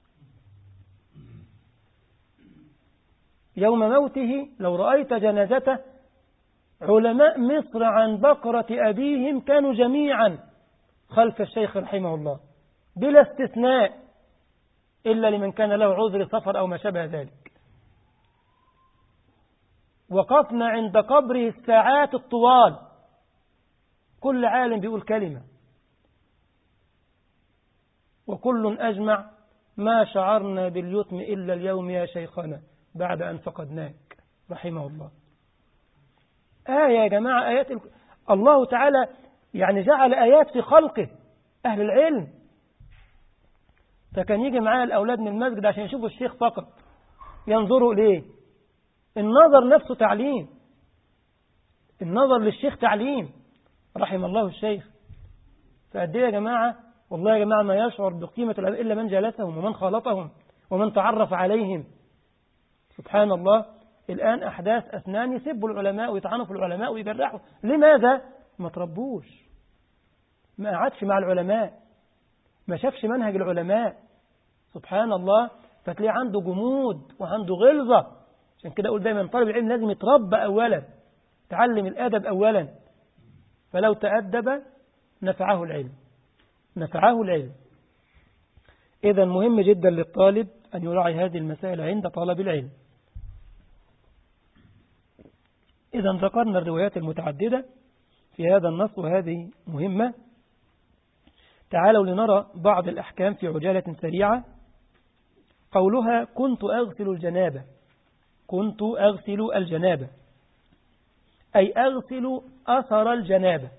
يوم موته لو رأيت جنازته، علماء مصر عن بقرة أبيهم كانوا جميعا خلف الشيخ رحمه الله بلا استثناء، إلا لمن كان له عذر سفر أو ما شابه ذلك. وقفنا عند قبره الساعات الطوال، كل عالم بيقول كلمة، وكل أجمع ما شعرنا باليتم إلا اليوم يا شيخنا بعد أن فقدناك رحمه الله. آية يا جماعة، آيات ال... الله تعالى يعني جعل آيات في خلقه أهل العلم. فكان يجي معايا الأولاد من المسجد عشان يشوفوا الشيخ فقط، ينظروا إليه. النظر نفسه تعليم، النظر للشيخ تعليم رحم الله الشيخ. فقد ايه يا جماعة، والله يا جماعة ما يشعر بقيمة العلماء إلا من جالسهم ومن خالطهم ومن تعرف عليهم. سبحان الله، الآن أحداث أسنان يسبوا العلماء ويطعنوا في العلماء ويجرحوا. لماذا؟ ما تربوش، ما قعدش مع العلماء، ما شافش منهج العلماء. سبحان الله، فتلاقي عنده جمود وعنده غلظة. عشان كده أقول دايما طالب العلم لازم يتربى أولا، تعلم الأدب أولا. فلو تأدب نفعه العلم نفعه العلم. إذا مهم جدا للطالب أن يراعي هذه المسائل عند طلب العلم. إذا ذكرنا الروايات المتعددة في هذا النص وهذه مهمة. تعالوا لنرى بعض الأحكام في عجالة سريعة. قولها كنت أغسل الجنابة كنت أغسل الجنابة أي أغسل أثر الجنابة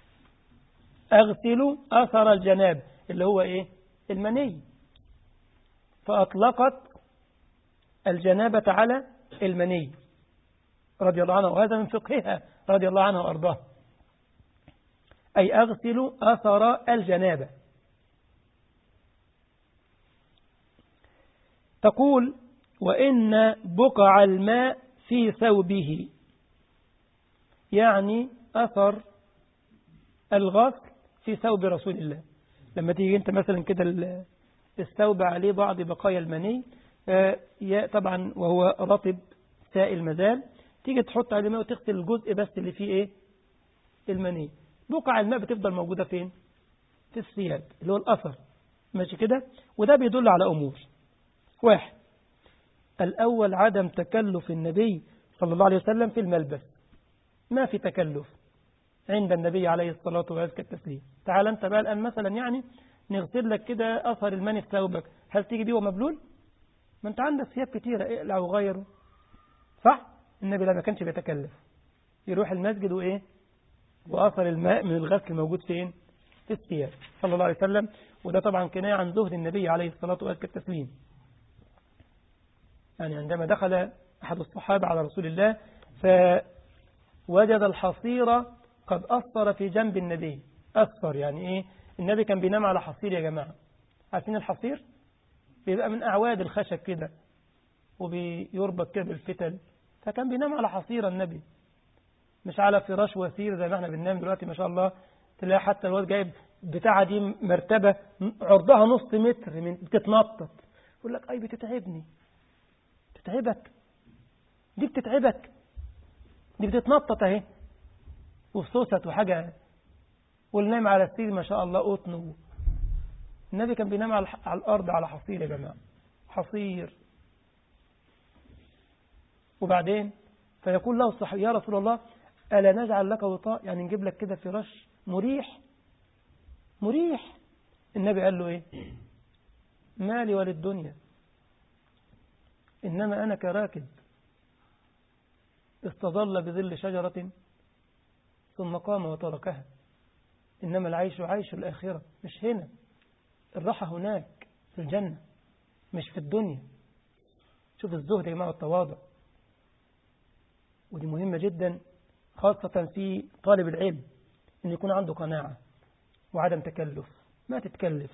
أغسل أثر الجنابة اللي هو إيه؟ المني. فأطلقت الجنابة على المني رضي الله عنه، وهذا من فقهها رضي الله عنه وأرضاه. أي أغسل أثر الجنابة. تقول وإن بقع الماء في ثوبه، يعني أثر الغسل في ثوب رسول الله. لما تيجي أنت مثلا كده الثوب عليه بعض بقايا المني طبعا وهو رطب سائل مازال، تيجي تحط عليه ماء وتغسل الجزء بس اللي فيه إيه؟ المني. بقع الماء بتفضل موجودة فين؟ في الثياب اللي هو الأثر. ماشي كده؟ وده بيدل على أمور. واحد، الأول عدم تكلف النبي صلى الله عليه وسلم في الملبس. ما في تكلف عند النبي عليه الصلاة والسلام. تعال أنت بقى الآن مثلا يعني نغسل لك كده أثر المني في ثوبك، هل تيجي بيه ومبلول؟ ما أنت عندك ثياب كتيرة، اقلع وغيره. صح؟ النبي لما كانش بيتكلف، يروح المسجد وإيه؟ وأثر الماء من الغسل موجود فين؟ في الثياب صلى الله عليه وسلم. وده طبعا كناية عن زهد النبي عليه الصلاة والسلام. يعني عندما دخل أحد الصحابة على رسول الله فوجد الحصير قد أثر في جنب النبي. أثر يعني إيه؟ النبي كان بينام على حصير يا جماعة. عارفين الحصير؟ بيبقى من أعواد الخشب كده وبيربط كده بالفتل، فكان بينام على حصير النبي، مش على فراش وثير زي ما احنا بننام دلوقتي ما شاء الله. تلاقي حتى الواد جايب بتاعة دي مرتبة عرضها نص متر من بتتنطط، يقول لك أي بتتعبني. بتتعبك دي بتتعبك دي بتتنطط اهي وفصوصت وحاجة، والنام على السرير ما شاء الله قطن. النبي كان بينام على الأرض على حصير يا جماعة، حصير. وبعدين فيقول له الصحابي يا رسول الله ألا نجعل لك وطاء، يعني نجيب لك كده فراش مريح مريح. النبي قال له إيه؟ مالي وللدنيا، إنما أنا كراكب استظل بظل شجرة ثم قام وتركها، إنما العيش عيش الآخرة. مش هنا، الراحة هناك في الجنة مش في الدنيا. شوف الزهد يا جماعة والتواضع، ودي مهمة جدا خاصة في طالب العلم أن يكون عنده قناعة وعدم تكلف. ما تتكلف،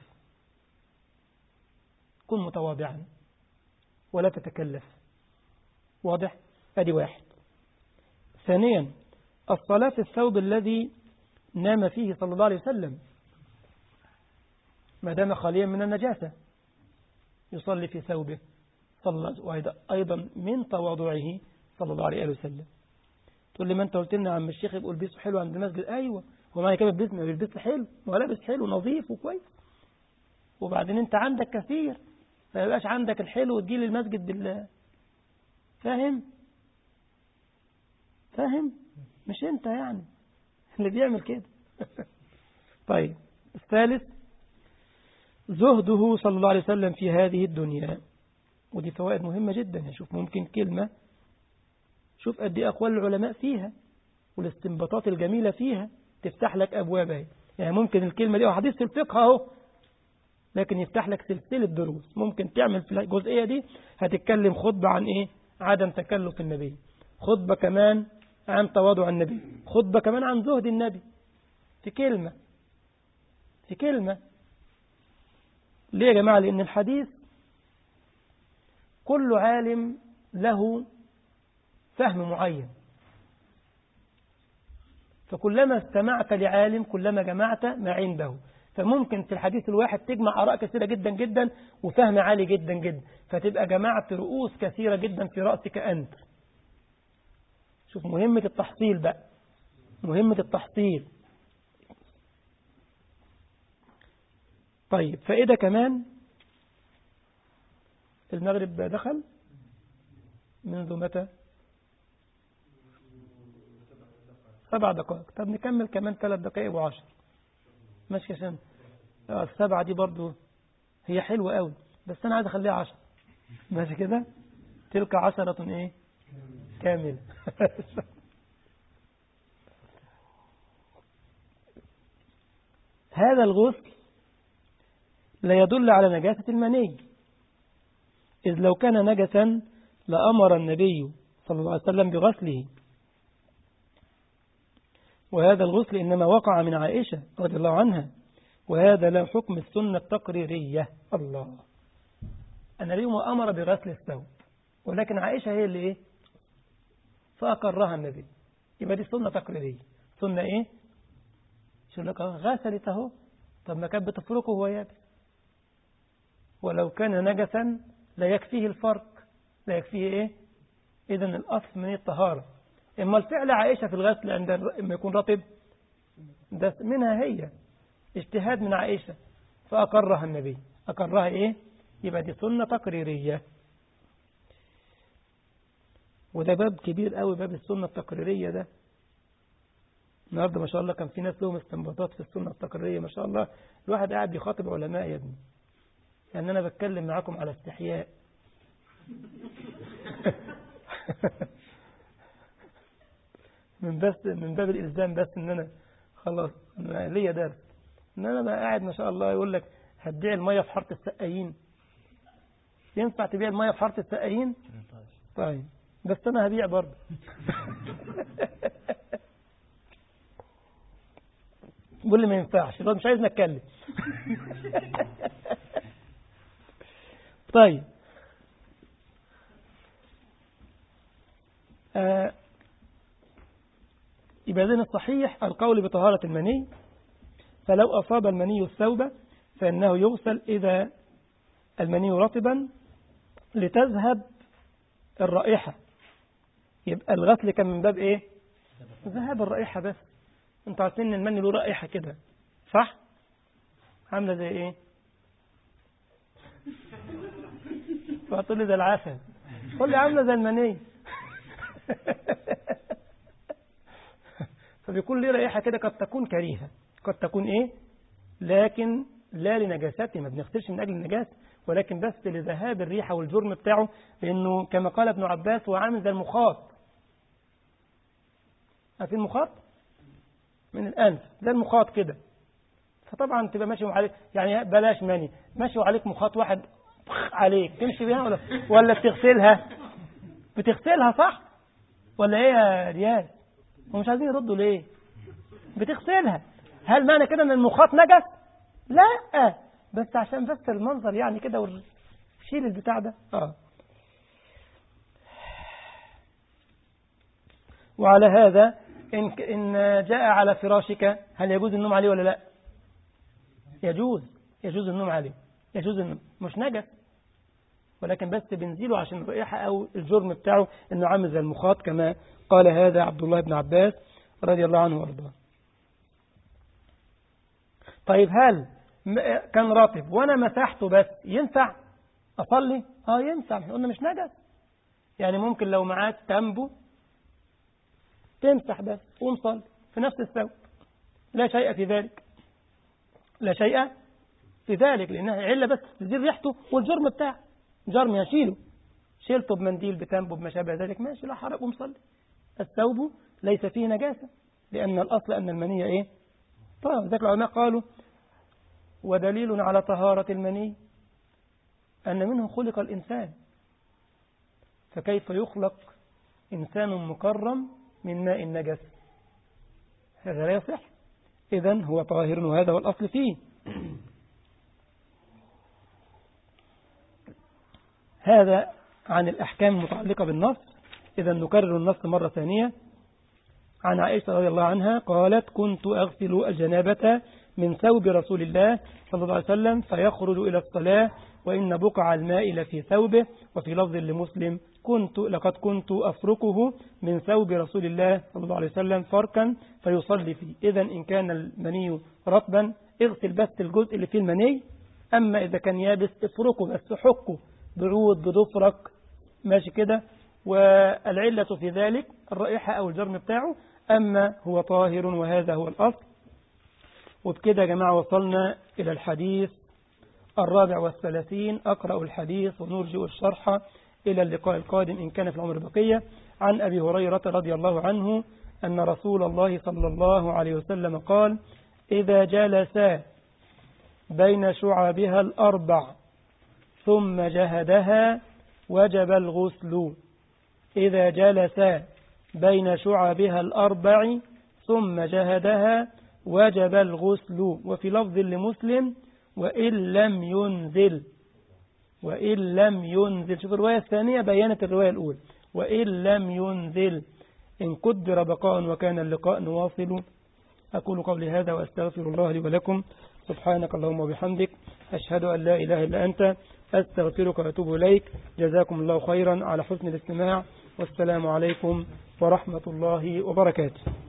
كن متواضعا ولا تتكلف. واضح؟ أدي واحد. ثانيا الصلاة في الثوب الذي نام فيه صلى الله عليه وسلم ما دام خاليا من النجاسة، يصلي في ثوبه صلى، وهذا أيضا من تواضعه صلى الله عليه وسلم. تقول لي ما أنت قلت لنا عم الشيخ يبقى البسه حلو عند المسجد. أيوة، هو معي كمان بيلبس بيلبس حلو ولابس حلو نظيف وكويس، وبعدين أنت عندك كثير ما يبقاش عندك الحلو وتجي للمسجد بالله. فاهم؟ فاهم؟ مش أنت يعني اللي بيعمل كده. طيب الثالث زهده صلى الله عليه وسلم في هذه الدنيا، ودي فوائد مهمة جدا. شوف ممكن كلمة، شوف قد ايه أقوال العلماء فيها والاستنباطات الجميلة فيها تفتح لك أبوابها. يعني ممكن الكلمة دي حديث في الفقه اهو، لكن يفتح لك سلسلة دروس. ممكن تعمل في الجزئية دي هتتكلم خطبة عن إيه؟ عدم تكلف النبي، خطبة كمان عن تواضع النبي، خطبة كمان عن زهد النبي، في كلمة في كلمة. ليه يا جماعة؟ لأن الحديث كل عالم له فهم معين، فكلما استمعت لعالم كلما جمعت ما عنده. فممكن في الحديث الواحد تجمع آراء كثيرة جدا جدا وفهم عالي جدا جدا، فتبقى جمعت رؤوس كثيرة جدا في رأسك أنت. شوف مهمة التحصيل بقى، مهمة التحصيل. طيب فائدة كمان، المغرب دخل منذ متى؟ سبع دقائق. طب نكمل كمان ثلاث دقائق وعشر ماشي، عشان السبعة دي برضو هي حلوة قوي، بس أنا عايز أخليها عشر ماشي كده، تلك عشرة إيه كاملة. هذا الغسل لا يدل على نجاسة المني، إذ لو كان نجسا لأمر النبي صلى الله عليه وسلم بغسله، وهذا الغسل إنما وقع من عائشة رضي الله عنها، وهذا لا حكم السنة التقريرية. الله، النبي أمر بغسل الثوب، ولكن عائشة هي اللي إيه فأقرها النبي، يبقى دي سنة تقريرية. سنة إيه؟ شو لك غسلت اهو، طب ما كانت بتفركه وهو يابس، ولو كان نجسا لا يكفيه الفرق، لا يكفيه إيه؟ إذن الأصل من الطهارة. إما الفعل عائشة في الغسل عندما يكون رطب ده منها هي اجتهاد من عائشة فأقرها النبي، أقرها إيه؟ يبقى دي سنة تقريرية. وده باب كبير قوي، باب السنة التقريرية ده. النهارده ما شاء الله كان في ناس لهم استنباطات في السنة التقريرية ما شاء الله. الواحد قاعد بيخاطب علماء يا ابني، يعني أنا بتكلم معاكم على استحياء. من بس من باب الإلزام، بس إن أنا خلاص ليا درس، إن أنا بقى قاعد ما شاء الله يقول لك هتبيع المية في حارة السقايين، ينفع تبيع المية في حارة السقايين؟ طيب بس أنا هبيع برضه. بقول لي ما ينفعش، مش عايز نتكلم. طيب آه يبقى إذن الصحيح القول بطهارة المني، فلو أصاب المني الثوب فإنه يغسل إذا المني رطبا لتذهب الرائحة. يبقى الغسل كان من باب إيه؟ ذهاب الرائحة بس. انتوا عارفين ان المني له رائحة كده صح؟ عاملة زي إيه؟ فهتقول لي ده العسل، قول لي عاملة زي المني. فبيكون ليه رائحة كده، قد تكون كريهة، قد تكون إيه، لكن لا لنجاسته، ما بنغسلش من أجل النجاسة، ولكن بس لذهاب الريحة والجرم بتاعه، لأنه كما قال ابن عباس هو عامل زي المخاط. عارفين المخاط؟ من الأنف زي المخاط كده. فطبعا تبقى ماشي عليك، يعني بلاش ماني ماشي وعليك مخاط واحد عليك، تمشي بيها ولا ولا بتغسلها؟ بتغسلها صح ولا ايه يا ريال؟ ومش عايزين يردوا ليه؟ بتغسلها. هل معنى كده ان المخاط نجس؟ لا، بس عشان بس المنظر يعني كده، وشيل البتاع ده. اه وعلى هذا إن إن جاء على فراشك هل يجوز النوم عليه ولا لا؟ يجوز، يجوز النوم عليه، يجوز النوم، مش نجس، ولكن بس بنزيله عشان الرائحة أو الجرم بتاعه إنه عامل زي المخاط، كما قال هذا عبد الله بن عباس رضي الله عنه وارضاه. طيب هل كان رطب وأنا مسحته بس ينفع أصلي؟ آه ينفع، قلنا مش نجس. يعني ممكن لو معاك تنبو تمسح بس ومصلي في نفس الثوب، لا شيء في ذلك، لا شيء في ذلك، لأنها علة بس تزيل ريحته والجرم بتاعه، جرم يشيله، شيلته بمنديل بتنبو بما شابه ذلك ماشي لا حرج ومصلي. الثوب ليس فيه نجاسة، لأن الأصل أن المنية إيه؟ طبعا ذلك العلماء قالوا ودليل على طهارة المني أن منه خلق الإنسان، فكيف يخلق إنسان مكرم من ماء النجس؟ هذا لا يصح. إذن هو طاهر، وهذا هو الأصل فيه. هذا عن الأحكام المتعلقة بالنص. إذن نكرر النص مرة ثانية. عن عائشة رضي الله عنها قالت كنت أغسل الجنابة من ثوب رسول الله صلى الله عليه وسلم فيخرج إلى الصلاة وإن بقع الماء لفي ثوبه. وفي لفظ لمسلم كنت لقد كنت أفركه من ثوب رسول الله صلى الله عليه وسلم فركا فيصلي فيه. إذن إن كان المني رطبا اغسل بس الجزء اللي فيه المني أما إذا كان يابس افركه بس حكه بعود بضفرك ماشي كده، والعلة في ذلك الرائحة أو الجرم بتاعه، أما هو طاهر وهذا هو الأصل. وبكده يا جماعة وصلنا إلى الحديث الرابع والثلاثين. أقرأ الحديث ونرجئ الشرح إلى اللقاء القادم إن كان في العمر بقية. عن أبي هريرة رضي الله عنه أن رسول الله صلى الله عليه وسلم قال: إذا جلس بين شعابها الأربع ثم جهدها وجب الغسل. إذا جلس بين شعابها الأربع ثم جهدها وجب الغسل. وفي لفظ لمسلم: وإن لم ينزل. وإن لم ينزل. شوف الرواية الثانية بيانت الرواية الأولى: وإن لم ينزل. إن قدر بقاء وكان اللقاء نواصل. أقول قولي هذا وأستغفر الله لي ولكم. سبحانك اللهم وبحمدك، أشهد أن لا إله إلا أنت، أستغفرك وأتوب إليك. جزاكم الله خيرا على حسن الاستماع، والسلام عليكم ورحمة الله وبركاته.